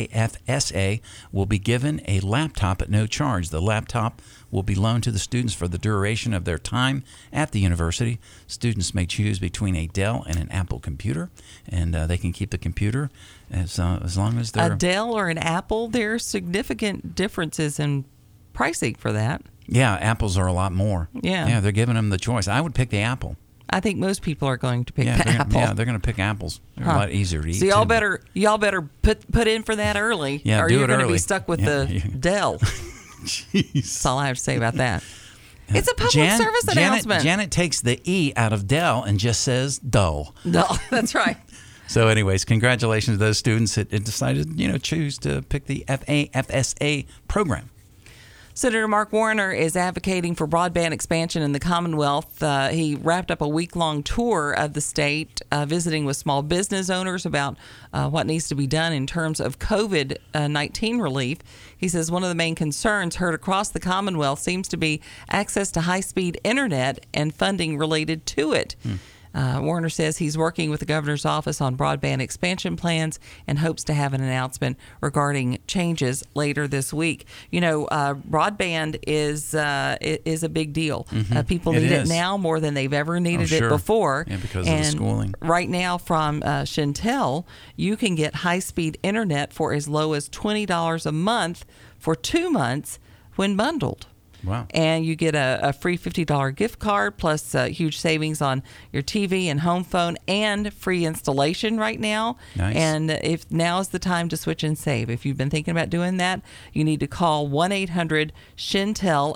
Speaker 2: FAFSA will be given a laptop at no charge. The laptop will be loaned to the students for the duration of their time at the university. Students may choose between a Dell and an Apple computer, and they can keep the computer as long as they're...
Speaker 1: A Dell or an Apple, there are significant differences in pricing for that.
Speaker 2: Yeah, Apples are a lot more.
Speaker 1: Yeah,
Speaker 2: they're giving them the choice. I would pick the Apple.
Speaker 1: I think most people are going to pick the Apple.
Speaker 2: They're going to pick Apples. They're a lot easier to eat.
Speaker 1: So y'all better put in for that early.
Speaker 2: Yeah,
Speaker 1: or
Speaker 2: do
Speaker 1: you're
Speaker 2: it
Speaker 1: going to
Speaker 2: early.
Speaker 1: be stuck with the Dell.
Speaker 2: Jeez.
Speaker 1: That's all I have to say about that. It's a public service announcement.
Speaker 2: Janet takes the E out of Dell and just says dull.
Speaker 1: Dull. That's right.
Speaker 2: So, anyways, congratulations to those students that decided, choose to pick the FAFSA program.
Speaker 1: Senator Mark Warner is advocating for broadband expansion in the Commonwealth. He wrapped up a week-long tour of the state, visiting with small business owners about what needs to be done in terms of COVID-19 relief. He says one of the main concerns heard across the Commonwealth seems to be access to high-speed internet and funding related to it. Warner says he's working with the governor's office on broadband expansion plans and hopes to have an announcement regarding changes later this week. Broadband is a big deal. People need it now more than they've ever needed it before.
Speaker 2: Yeah, because of the schooling.
Speaker 1: Right now from Chantel, you can get high-speed internet for as low as $20 a month for 2 months when bundled.
Speaker 2: Wow.
Speaker 1: And you get a free $50 gift card plus huge savings on your TV and home phone and free installation right now.
Speaker 2: Nice.
Speaker 1: And if now is the time to switch and save. If you've been thinking about doing that, you need to call 1-800-SHENTEL,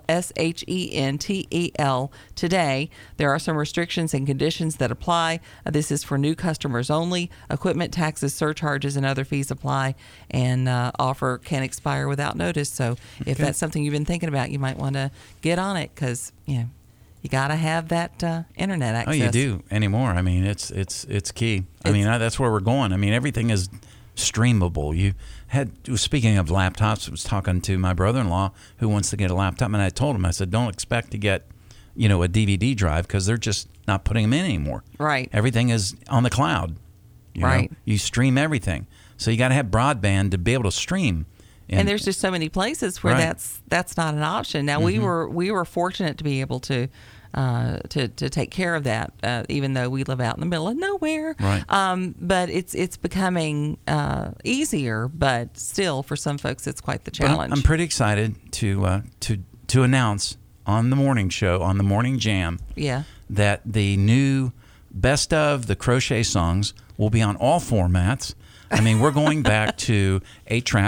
Speaker 1: SHENTEL today. There are some restrictions and conditions that apply. This is for new customers only. Equipment taxes, surcharges, and other fees apply, and offer can expire without notice. So if that's something you've been thinking about, you might want to get on it because you got to have that internet access.
Speaker 2: Oh, you do anymore. I mean, it's key. That's where we're going. I mean, everything is streamable. Speaking of laptops, I was talking to my brother-in-law who wants to get a laptop, and I told him, I said, don't expect to get a DVD drive because they're just not putting them in anymore.
Speaker 1: Right.
Speaker 2: Everything is on the cloud.
Speaker 1: Right.
Speaker 2: You stream everything, so you got to have broadband to be able to stream.
Speaker 1: And there's just so many places where that's not an option. Now we were fortunate to be able to take care of that, even though we live out in the middle of nowhere.
Speaker 2: Right.
Speaker 1: But it's becoming easier, but still for some folks it's quite the challenge.
Speaker 2: But I'm pretty excited to announce on the morning show, on the Morning Jam, that the new best of the crochet songs will be on all formats. I mean, we're going back to 8-track.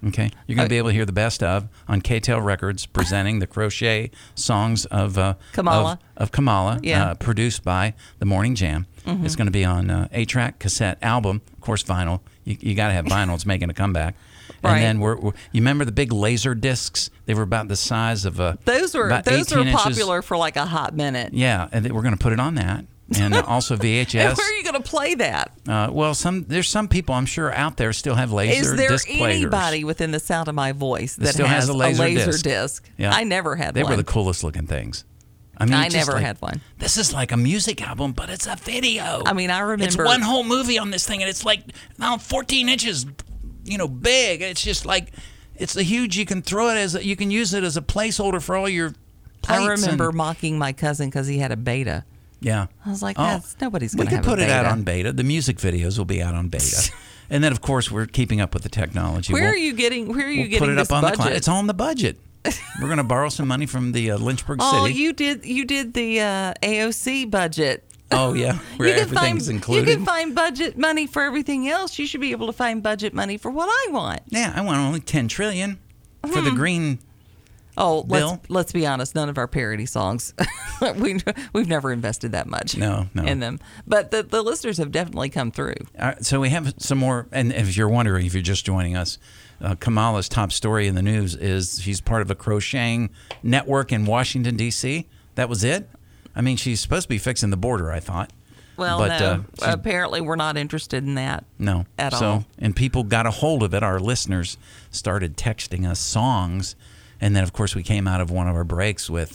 Speaker 2: Okay, you're going to be able to hear the best of on K-Tel Records presenting the crochet songs of
Speaker 1: Kamala.
Speaker 2: of Kamala,
Speaker 1: Yeah.
Speaker 2: produced by the Morning Jam.
Speaker 1: Mhm.
Speaker 2: It's going to be on 8-track, cassette, album, of course, vinyl. You got to have vinyl. It's making a comeback.
Speaker 1: Right.
Speaker 2: And then you remember the big laser discs? They were about the size of
Speaker 1: Those were
Speaker 2: about 18 inches.
Speaker 1: popular for like a hot minute.
Speaker 2: Yeah, and we're going to put it on that, and also VHS.
Speaker 1: And where are you going to play that?
Speaker 2: Well, there's some people I'm sure out there still have laser
Speaker 1: Is there
Speaker 2: disc players.
Speaker 1: anybody within the sound of my voice that
Speaker 2: still has a laser
Speaker 1: disc?
Speaker 2: Yeah.
Speaker 1: I never had
Speaker 2: They
Speaker 1: one.
Speaker 2: were the coolest looking things. I mean,
Speaker 1: I
Speaker 2: just
Speaker 1: never
Speaker 2: like,
Speaker 1: had one.
Speaker 2: This is like a music album, but it's a video.
Speaker 1: I mean, I remember
Speaker 2: It's one whole movie on this thing, and it's like now 14 inches, big. It's just like it's a huge. You can throw it you can use it as a placeholder for all your plates.
Speaker 1: I remember mocking my cousin because he had a Beta.
Speaker 2: Yeah.
Speaker 1: I was like,
Speaker 2: Oh,
Speaker 1: nobody's
Speaker 2: we
Speaker 1: going to
Speaker 2: can
Speaker 1: have
Speaker 2: put
Speaker 1: a
Speaker 2: it
Speaker 1: Beta.
Speaker 2: out on Beta. The music videos will be out on Beta. And then, of course, we're keeping up with the technology.
Speaker 1: Where
Speaker 2: We'll-
Speaker 1: are you getting? Where are you
Speaker 2: we'll
Speaker 1: getting
Speaker 2: put it
Speaker 1: this
Speaker 2: up on
Speaker 1: budget?
Speaker 2: the cloud. It's on the budget. We're going to borrow some money from the Lynchburg
Speaker 1: Oh,
Speaker 2: City.
Speaker 1: you did the AOC budget.
Speaker 2: Oh, yeah, where
Speaker 1: You can
Speaker 2: everything's
Speaker 1: find,
Speaker 2: included.
Speaker 1: You can find budget money for everything else. You should be able to find budget money for what I want.
Speaker 2: Yeah, I want only $10 trillion for the green.
Speaker 1: Oh,
Speaker 2: bill.
Speaker 1: let's be honest. None of our parody songs, we've never invested that much
Speaker 2: No.
Speaker 1: in them. But the listeners have definitely come through.
Speaker 2: So we have some more. And if you're wondering, if you're just joining us, Kamala's top story in the news is she's part of a crocheting network in Washington, D.C. That was it? I mean, she's supposed to be fixing the border, I thought.
Speaker 1: Well,
Speaker 2: But,
Speaker 1: no.
Speaker 2: she's-
Speaker 1: Apparently, we're not interested in that.
Speaker 2: No.
Speaker 1: At
Speaker 2: so,
Speaker 1: all.
Speaker 2: And people got a hold of it. Our listeners started texting us songs. And then, of course, we came out of one of our breaks with,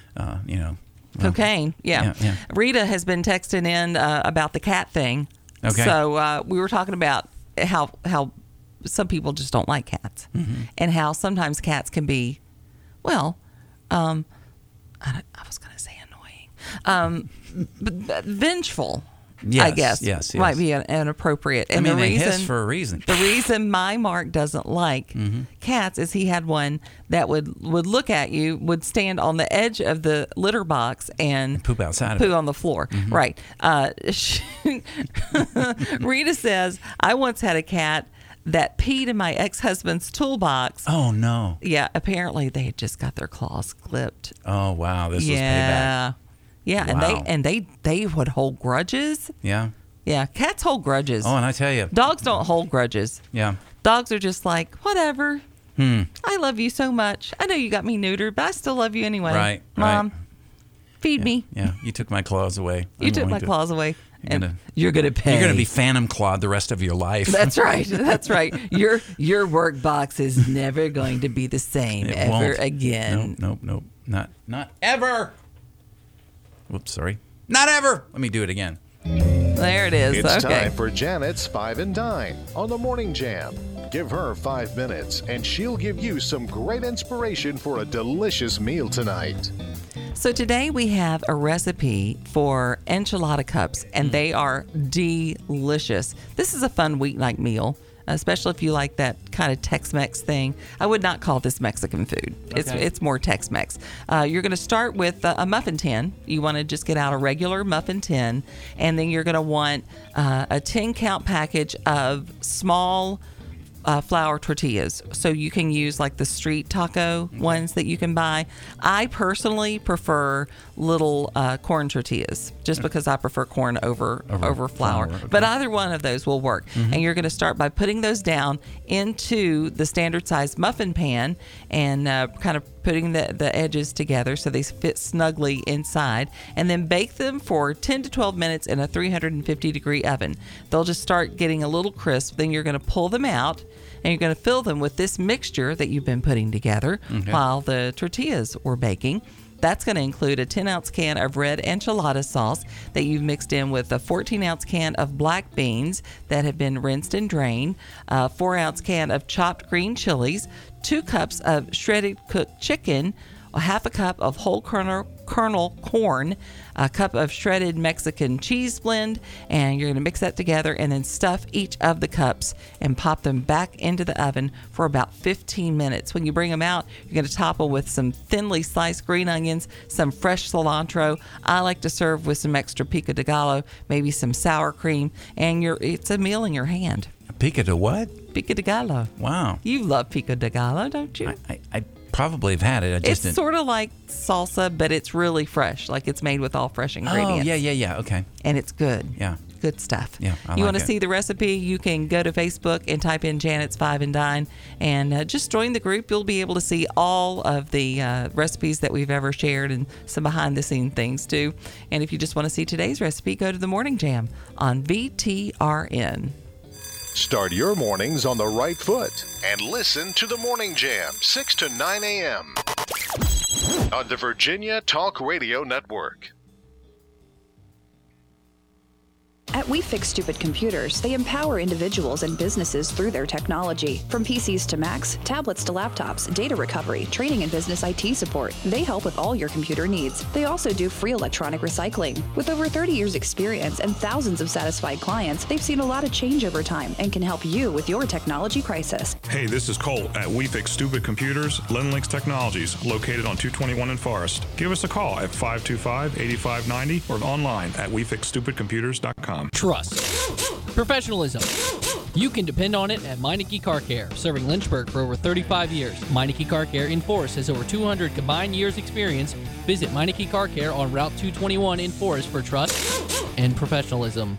Speaker 1: Cocaine, yeah.
Speaker 2: Yeah.
Speaker 1: Rita has been texting in about the cat thing.
Speaker 2: Okay.
Speaker 1: So we were talking about how some people just don't like cats,
Speaker 2: Mm-hmm.
Speaker 1: and how sometimes cats can be, well, I was going to say annoying, but vengeful.
Speaker 2: Yes,
Speaker 1: I guess
Speaker 2: yes.
Speaker 1: might be inappropriate.
Speaker 2: I
Speaker 1: And
Speaker 2: mean,
Speaker 1: the
Speaker 2: they
Speaker 1: reason,
Speaker 2: hiss for a reason.
Speaker 1: The reason my Mark doesn't like cats is he had one that would look at you, would stand on the edge of the litter box and
Speaker 2: poop outside of
Speaker 1: poo
Speaker 2: it.
Speaker 1: on the floor. Right. Rita says, I once had a cat that peed in my ex-husband's toolbox.
Speaker 2: Oh, no.
Speaker 1: Yeah, apparently they had just got their claws clipped.
Speaker 2: Oh, wow. This was payback.
Speaker 1: Yeah. Yeah,
Speaker 2: Wow.
Speaker 1: and they would hold grudges.
Speaker 2: Yeah.
Speaker 1: Yeah, cats hold grudges.
Speaker 2: Oh, and I tell you.
Speaker 1: Dogs don't hold grudges.
Speaker 2: Yeah.
Speaker 1: Dogs are just like, whatever. I love you so much. I know you got me neutered, but I still love you anyway.
Speaker 2: Right,
Speaker 1: Mom,
Speaker 2: right.
Speaker 1: feed me.
Speaker 2: Yeah. You took my claws away.
Speaker 1: You
Speaker 2: I'm
Speaker 1: took
Speaker 2: going
Speaker 1: my
Speaker 2: to-
Speaker 1: claws away. And
Speaker 2: You're
Speaker 1: you're going to pay.
Speaker 2: You're going to be Phantom Clawed the rest of your life.
Speaker 1: That's right. That's right. Your work box is never going to be the same
Speaker 2: It
Speaker 1: ever
Speaker 2: won't.
Speaker 1: again.
Speaker 2: Nope. Not ever. Whoops, sorry. Not ever. Let me do it again.
Speaker 1: There it is.
Speaker 4: It's
Speaker 1: okay.
Speaker 4: time for Janet's 5 and Dine on the Morning Jam. Give her 5 minutes, and she'll give you some great inspiration for a delicious meal tonight.
Speaker 1: So today we have a recipe for enchilada cups, and they are delicious. This is a fun weeknight meal, especially if you like that kind of Tex-Mex thing. I would not call this Mexican food.
Speaker 2: Okay.
Speaker 1: It's more Tex-Mex. You're going to start with a muffin tin. You want to just get out a regular muffin tin, and then you're going to want a 10-count package of small flour tortillas. So you can use like the street taco ones that you can buy. I personally prefer little corn tortillas just because I prefer corn over flour.
Speaker 2: okay.
Speaker 1: But either one of those will work. And you're going to start by putting those down into the standard size muffin pan and kind of putting the edges together so they fit snugly inside, and then bake them for 10 to 12 minutes in a 350 degree oven. They'll just start getting a little crisp. Then you're going to pull them out, and you're going to fill them with this mixture that you've been putting together while the tortillas were baking. That's going to include a 10-ounce can of red enchilada sauce that you've mixed in with a 14-ounce can of black beans that have been rinsed and drained, a 4-ounce can of chopped green chilies, 2 cups of shredded cooked chicken, a half a cup of whole kernel corn, a cup of shredded Mexican cheese blend, and you're going to mix that together and then stuff each of the cups and pop them back into the oven for about 15 minutes. When you bring them out, you're going to top them with some thinly sliced green onions, some fresh cilantro. I like to serve with some extra pico de gallo, maybe some sour cream, and it's a meal in your hand.
Speaker 2: Pico de what?
Speaker 1: Pico de gallo.
Speaker 2: Wow.
Speaker 1: You love pico de gallo, don't you?
Speaker 2: I probably have had it. I just
Speaker 1: It's
Speaker 2: didn't.
Speaker 1: sort of like salsa, but it's really fresh. Like it's made with all fresh ingredients.
Speaker 2: Oh, yeah. Okay.
Speaker 1: And it's good.
Speaker 2: Yeah.
Speaker 1: Good stuff.
Speaker 2: Yeah, I
Speaker 1: you
Speaker 2: like
Speaker 1: want to
Speaker 2: it.
Speaker 1: see the recipe? You can go to Facebook and type in Janet's Five and Dine and just join the group. You'll be able to see all of the recipes that we've ever shared and some behind the scene things too. And if you just want to see today's recipe, go to the Morning Jam on VTRN.
Speaker 4: Start your mornings on the right foot and listen to the Morning Jam, 6 to 9 a.m. on the Virginia Talk Radio Network.
Speaker 7: At We Fix Stupid Computers, they empower individuals and businesses through their technology. From PCs to Macs, tablets to laptops, data recovery, training and business IT support, they help with all your computer needs. They also do free electronic recycling. With over 30 years experience and thousands of satisfied clients, they've seen a lot of change over time and can help you with your technology crisis.
Speaker 19: Hey, this is Colt at We Fix Stupid Computers, Linlinks Technologies, located on 221 in Forest. Give us a call at 525-8590 or online at wefixstupidcomputers.com.
Speaker 20: Trust. Professionalism. You can depend on it at Meineke Car Care, serving Lynchburg for over 35 years. Meineke Car Care in Forest has over 200 combined years experience. Visit Meineke Car Care on Route 221 in Forest for trust and professionalism.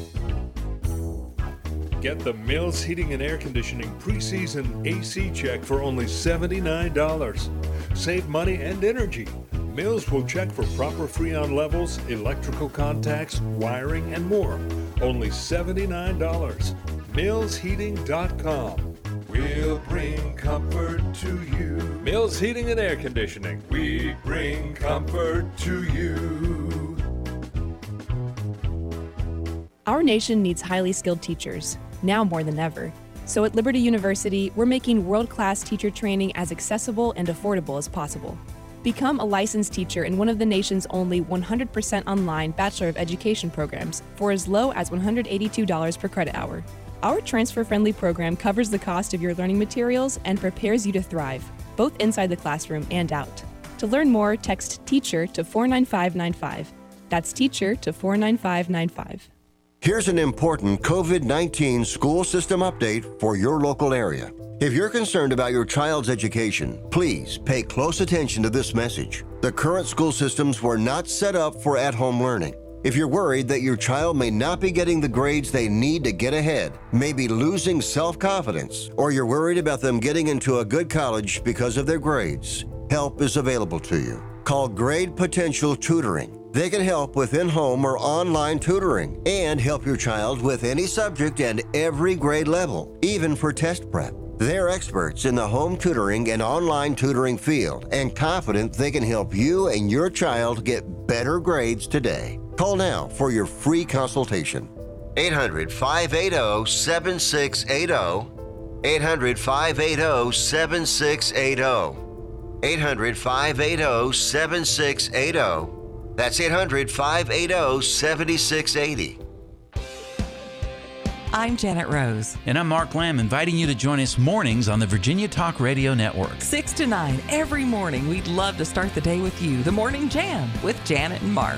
Speaker 21: Get the Mills Heating and Air Conditioning preseason AC check for only $79. Save money and energy. Mills will check for proper Freon levels, electrical contacts, wiring, and more. Only $79. MillsHeating.com. We'll bring comfort to you. Mills Heating and Air Conditioning. We bring comfort to you.
Speaker 22: Our nation needs highly skilled teachers, now more than ever. So at Liberty University, we're making world-class teacher training as accessible and affordable as possible. Become a licensed teacher in one of the nation's only 100% online Bachelor of Education programs for as low as $182 per credit hour. Our transfer-friendly program covers the cost of your learning materials and prepares you to thrive, both inside the classroom and out. To learn more, text TEACHER to 49595. That's TEACHER to 49595.
Speaker 23: Here's an important COVID-19 school system update for your local area. If you're concerned about your child's education, please pay close attention to this message. The current school systems were not set up for at-home learning. If you're worried that your child may not be getting the grades they need to get ahead, may be losing self-confidence, or you're worried about them getting into a good college because of their grades, help is available to you. Call Grade Potential Tutoring. They can help with in-home or online tutoring and help your child with any subject and every grade level, even for test prep. They're experts in the home tutoring and online tutoring field and confident they can help you and your child get better grades today. Call now for your free consultation. 800-580-7680. 800-580-7680. 800-580-7680. That's 800-580-7680.
Speaker 1: I'm Janet Rose.
Speaker 2: And I'm Mark Lamb, inviting you to join us mornings on the Virginia Talk Radio Network.
Speaker 1: 6 to 9 every morning. We'd love to start the day with you. The Morning Jam with Janet and Mark.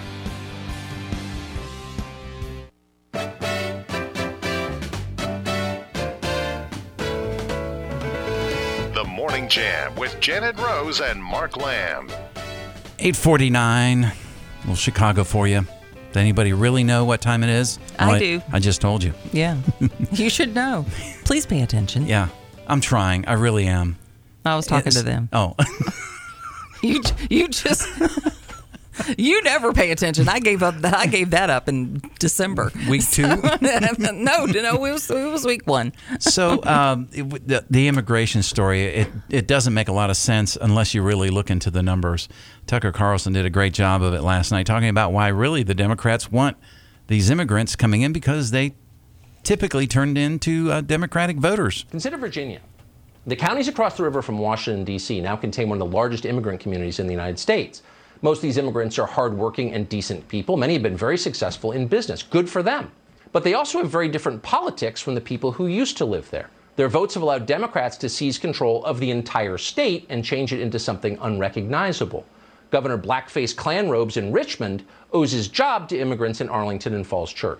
Speaker 4: The Morning Jam with Janet Rose and Mark Lamb.
Speaker 2: 8:49, little Chicago for you. Does anybody really know what time it is?
Speaker 1: I do.
Speaker 2: I just told you.
Speaker 1: Yeah. You should know. Please pay attention.
Speaker 2: Yeah, I'm trying. I really am.
Speaker 1: I was talking to them.
Speaker 2: Oh.
Speaker 1: You just... You never pay attention. I gave that up in December.
Speaker 2: Week 2?
Speaker 1: No, it was week 1.
Speaker 2: So the immigration story, it doesn't make a lot of sense unless you really look into the numbers. Tucker Carlson did a great job of it last night, talking about why really the Democrats want these immigrants coming in, because they typically turned into Democratic voters.
Speaker 24: Consider Virginia. The counties across the river from Washington, D.C. now contain one of the largest immigrant communities in the United States. Most of these immigrants are hardworking and decent people. Many have been very successful in business. Good for them. But they also have very different politics from the people who used to live there. Their votes have allowed Democrats to seize control of the entire state and change it into something unrecognizable. Governor Blackface Klan Robes in Richmond owes his job to immigrants in Arlington and Falls Church.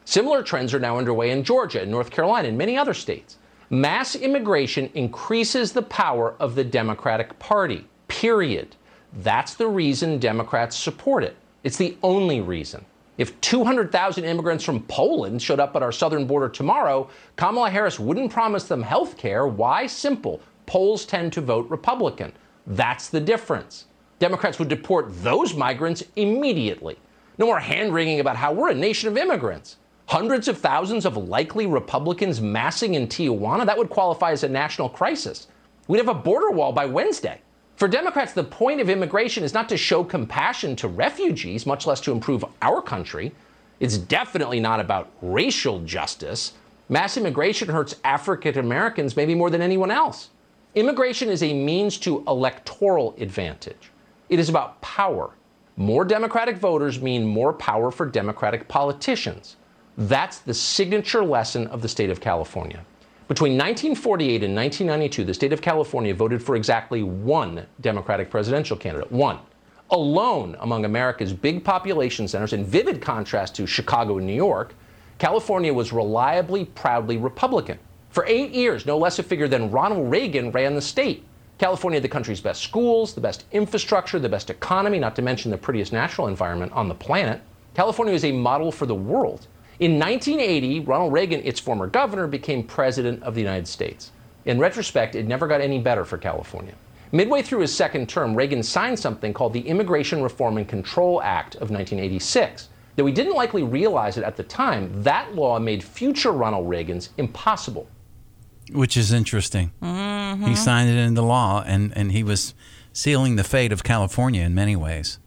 Speaker 24: Similar trends are now underway in Georgia and North Carolina and many other states. Mass immigration increases the power of the Democratic Party, period. That's the reason Democrats support it. It's the only reason. If 200,000 immigrants from Poland showed up at our southern border tomorrow, Kamala Harris wouldn't promise them health care. Why? Simple. Poles tend to vote Republican. That's the difference. Democrats would deport those migrants immediately. No more hand-wringing about how we're a nation of immigrants. Hundreds of thousands of likely Republicans massing in Tijuana, that would qualify as a national crisis. We'd have a border wall by Wednesday. For Democrats, the point of immigration is not to show compassion to refugees, much less to improve our country. It's definitely not about racial justice. Mass immigration hurts African Americans maybe more than anyone else. Immigration is a means to electoral advantage. It is about power. More Democratic voters mean more power for Democratic politicians. That's the signature lesson of the state of California. Between 1948 and 1992, the state of California voted for exactly one Democratic presidential candidate. One. Alone among America's big population centers, in vivid contrast to Chicago and New York, California was reliably, proudly Republican. For 8 years, no less a figure than Ronald Reagan ran the state. California had the country's best schools, the best infrastructure, the best economy, not to mention the prettiest natural environment on the planet. California was a model for the world. In 1980, Ronald Reagan, its former governor, became president of the United States. In retrospect, it never got any better for California. Midway through his second term, Reagan signed something called the Immigration Reform and Control Act of 1986. Though he didn't likely realize it at the time, that law made future Ronald Reagans impossible.
Speaker 2: Which is interesting.
Speaker 1: Mm-hmm.
Speaker 2: He signed it into law, and he was sealing the fate of California in many ways.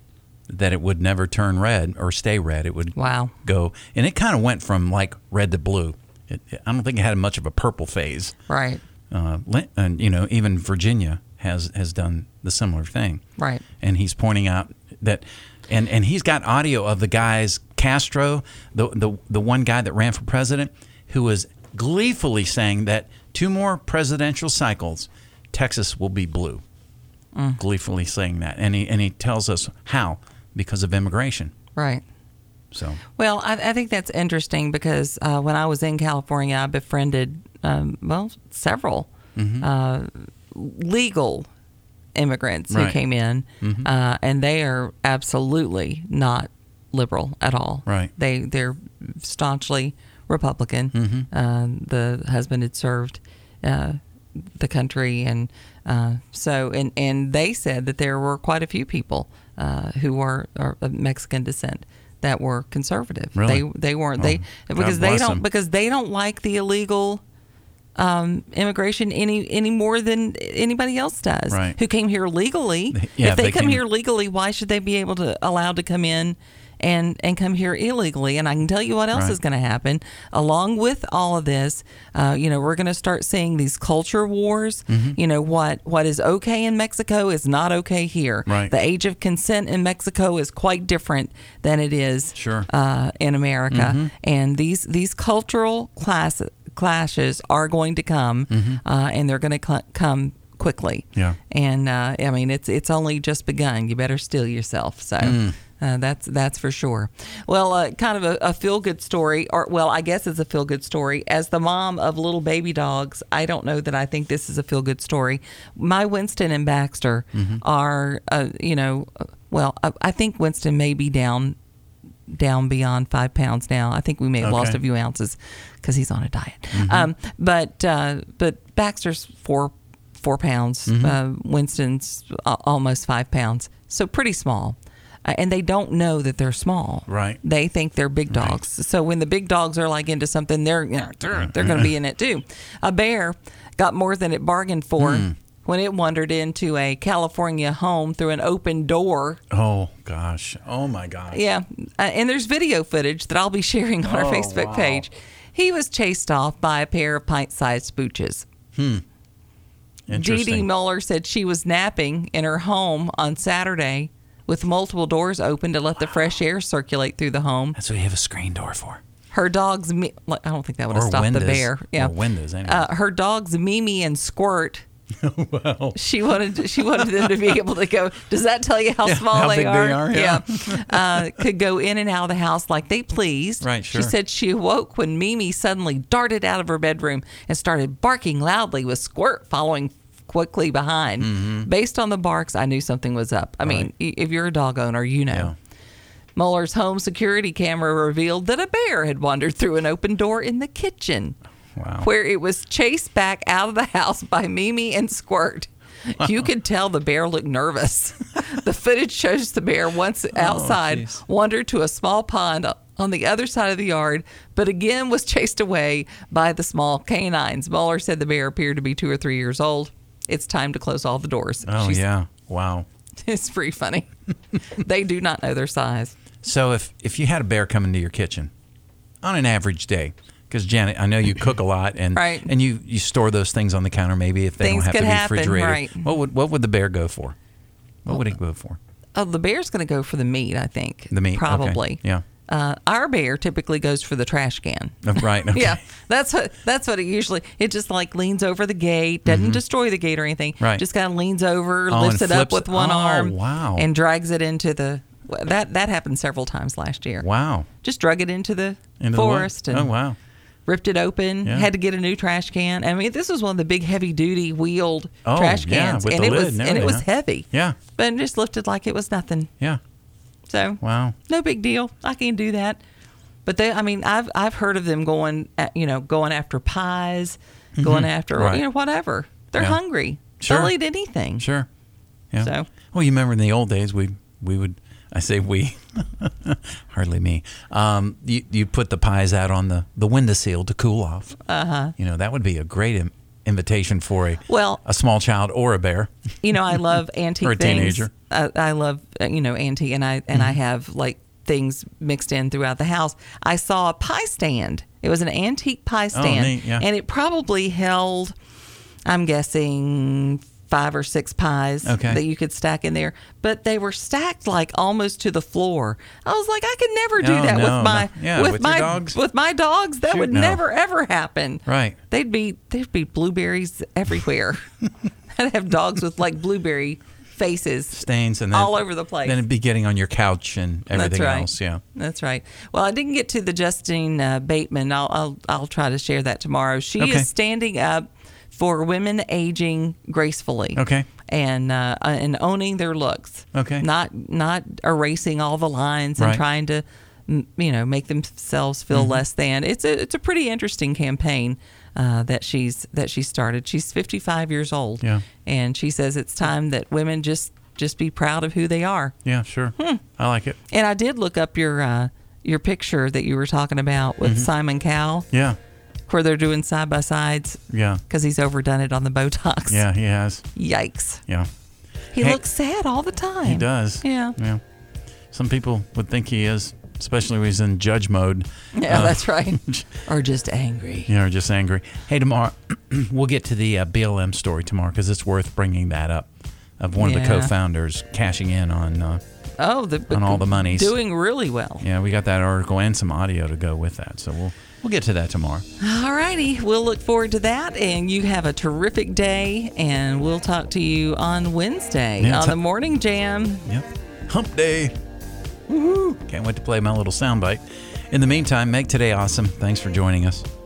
Speaker 2: That it would never turn red or stay red. It would go. And it kind of went from like red to blue. I don't think it had much of a purple phase.
Speaker 1: Right.
Speaker 2: And, even Virginia has done the similar thing.
Speaker 1: Right.
Speaker 2: And he's pointing out that, and he's got audio of the guys, Castro, the one guy that ran for president, who was gleefully saying that 2 more presidential cycles, Texas will be blue. Gleefully saying that. And he tells us how. Because of immigration.
Speaker 1: Right.
Speaker 2: So.
Speaker 1: Well, I think that's interesting because when I was in California, I befriended, several legal immigrants who came in, and they are absolutely not liberal at all.
Speaker 2: Right.
Speaker 1: They're staunchly Republican. The husband had served the country, and so they said that there were quite a few people who are of Mexican descent that were conservative.
Speaker 2: Really?
Speaker 1: They weren't because they don't like the illegal immigration any more than anybody else does.
Speaker 2: Right.
Speaker 1: Who came here legally.
Speaker 2: Yeah,
Speaker 1: if they come here legally, why should they be allowed to come in and come here illegally? And I can tell you what else is going to happen. Along with all of this, we're going to start seeing these culture wars. What is okay in Mexico is not okay here.
Speaker 2: Right.
Speaker 1: The age of consent in Mexico is quite different than it is in America. And these cultural clashes are going to come, and they're going to come quickly.
Speaker 2: Yeah.
Speaker 1: And it's only just begun. You better steel yourself. So. That's for sure. Well, kind of a feel-good story, I guess it's a feel-good story. As the mom of little baby dogs, I don't know that I think this is a feel-good story. My Winston and Baxter are, I think Winston may be down beyond 5 pounds now. I think we may have lost a few ounces because he's on a diet. But Baxter's 4 pounds. Winston's almost 5 pounds. So pretty small. And they don't know that they're small.
Speaker 2: Right.
Speaker 1: They think they're big dogs. Right. So when the big dogs are like into something, they're going to be in it too. A bear got more than it bargained for when it wandered into a California home through an open door.
Speaker 2: Oh, gosh. Oh, my gosh.
Speaker 1: Yeah. And there's video footage that I'll be sharing on our Facebook page. He was chased off by a pair of pint-sized spooches. Dee Muller said she was napping in her home on Saturday with multiple doors open to let the fresh air circulate through the home.
Speaker 2: That's what you have a screen door for.
Speaker 1: Her dogs, I don't think that would have stopped the bear.
Speaker 2: Yeah. Or windows, anyway.
Speaker 1: Her dogs, Mimi and Squirt,
Speaker 2: Wow.
Speaker 1: She wanted them to be able to go. Does that tell you how small
Speaker 2: how
Speaker 1: they
Speaker 2: big
Speaker 1: are?
Speaker 2: they are, yeah.
Speaker 1: Could go in and out of the house like they pleased.
Speaker 2: Right, sure.
Speaker 1: She said she awoke when Mimi suddenly darted out of her bedroom and started barking loudly, with Squirt following quickly behind.
Speaker 2: Mm-hmm.
Speaker 1: Based on the barks, I knew something was up. I mean, if you're a dog owner, you know.
Speaker 2: Yeah.
Speaker 1: Mueller's home security camera revealed that a bear had wandered through an open door in the kitchen.
Speaker 2: Wow.
Speaker 1: Where it was chased back out of the house by Mimi and Squirt.
Speaker 2: Wow.
Speaker 1: You could tell the bear looked nervous. The footage shows the bear, once outside, wandered to a small pond on the other side of the yard, but again was chased away by the small canines. Mueller said the bear appeared to be 2 or 3 years old. It's time to close all the doors.
Speaker 2: Oh, yeah. Wow.
Speaker 1: It's pretty funny. They do not know their size.
Speaker 2: So if you had a bear come into your kitchen on an average day, because Janet, I know you cook a lot, and
Speaker 1: right.
Speaker 2: and you store those things on the counter maybe if they
Speaker 1: Things
Speaker 2: don't have to
Speaker 1: could
Speaker 2: be
Speaker 1: happen,
Speaker 2: refrigerated.
Speaker 1: right.
Speaker 2: What would the bear go for? What would he go for?
Speaker 1: Oh, the bear's going to go for the meat, I think.
Speaker 2: The meat,
Speaker 1: probably.
Speaker 2: Okay. Yeah.
Speaker 1: Our bear typically goes for the trash can.
Speaker 2: Right. Okay.
Speaker 1: Yeah, that's what it usually. It just like leans over the gate, doesn't destroy the gate or anything.
Speaker 2: Right.
Speaker 1: Just kind of leans over,
Speaker 2: Oh,
Speaker 1: lifts
Speaker 2: and
Speaker 1: it up
Speaker 2: flips
Speaker 1: with one
Speaker 2: it. Oh,
Speaker 1: arm.
Speaker 2: wow.
Speaker 1: And drags it into the. That happened several times last year.
Speaker 2: Wow.
Speaker 1: Just drug it into the
Speaker 2: Into
Speaker 1: forest
Speaker 2: the
Speaker 1: and.
Speaker 2: Oh, wow.
Speaker 1: Ripped it open.
Speaker 2: Yeah.
Speaker 1: Had to get a new trash can. I mean, this was one of the big, heavy-duty wheeled
Speaker 2: Oh,
Speaker 1: trash
Speaker 2: yeah,
Speaker 1: cans,
Speaker 2: with
Speaker 1: and
Speaker 2: the
Speaker 1: it
Speaker 2: lid
Speaker 1: was
Speaker 2: and
Speaker 1: it was
Speaker 2: everything, huh?
Speaker 1: heavy.
Speaker 2: Yeah.
Speaker 1: But it just lifted like it was nothing.
Speaker 2: Yeah.
Speaker 1: So
Speaker 2: Wow.
Speaker 1: no big deal. I can do that. But I've heard of them going after pies, going after
Speaker 2: Right.
Speaker 1: whatever. They're
Speaker 2: Yeah.
Speaker 1: hungry.
Speaker 2: Sure.
Speaker 1: They'll eat anything.
Speaker 2: Sure. Yeah.
Speaker 1: So.
Speaker 2: Well, you remember in the old days we would. I say we, hardly me. You put the pies out on the windowsill to cool off.
Speaker 1: Uh-huh.
Speaker 2: That would be a great invitation for a small child or a bear.
Speaker 1: I love antique
Speaker 2: or a
Speaker 1: things.
Speaker 2: teenager.
Speaker 1: I love antique, and I have like things mixed in throughout the house. I saw a pie stand. It was an antique pie stand,
Speaker 2: neat, yeah.
Speaker 1: and it probably held, I'm guessing, 5 or 6 pies that you could stack in there, but they were stacked like almost to the floor. I was like, I could never do that with my
Speaker 2: dogs.
Speaker 1: With my dogs, that would never ever happen.
Speaker 2: Right?
Speaker 1: There'd be blueberries everywhere. I'd have dogs with like blueberry faces,
Speaker 2: stains, and then,
Speaker 1: all over the place.
Speaker 2: Then it'd be getting on your couch and everything else. Yeah,
Speaker 1: that's right. Well, I didn't get to the Justine Bateman. I'll try to share that tomorrow. She is standing up for women aging gracefully.
Speaker 2: Okay.
Speaker 1: And owning their looks.
Speaker 2: Okay.
Speaker 1: Not erasing all the lines and trying to make themselves feel less than. It's a pretty interesting campaign that she started. She's 55 years old.
Speaker 2: Yeah.
Speaker 1: And she says it's time that women just be proud of who they are.
Speaker 2: Yeah, sure. I like it.
Speaker 1: And I did look up your picture that you were talking about with Simon Cowell.
Speaker 2: Yeah.
Speaker 1: Where they're doing side by sides.
Speaker 2: Yeah.
Speaker 1: Because he's overdone it on the Botox.
Speaker 2: Yeah, he has.
Speaker 1: Yikes.
Speaker 2: Yeah.
Speaker 1: He looks sad all the time.
Speaker 2: He does.
Speaker 1: Yeah.
Speaker 2: Yeah. Some people would think he is, especially when he's in judge mode.
Speaker 1: Yeah, that's right. Or just angry.
Speaker 2: Yeah, or just angry. Hey, tomorrow, we'll get to the BLM story tomorrow because it's worth bringing that up, of one of the co-founders cashing in on all the monies.
Speaker 1: Doing really well.
Speaker 2: Yeah, we got that article and some audio to go with that. So we'll get to that tomorrow.
Speaker 1: All righty. We'll look forward to that. And you have a terrific day. And we'll talk to you on Wednesday on the Morning Jam.
Speaker 2: Yep. Hump day. Woohoo. Can't wait to play my little soundbite. In the meantime, make today awesome. Thanks for joining us.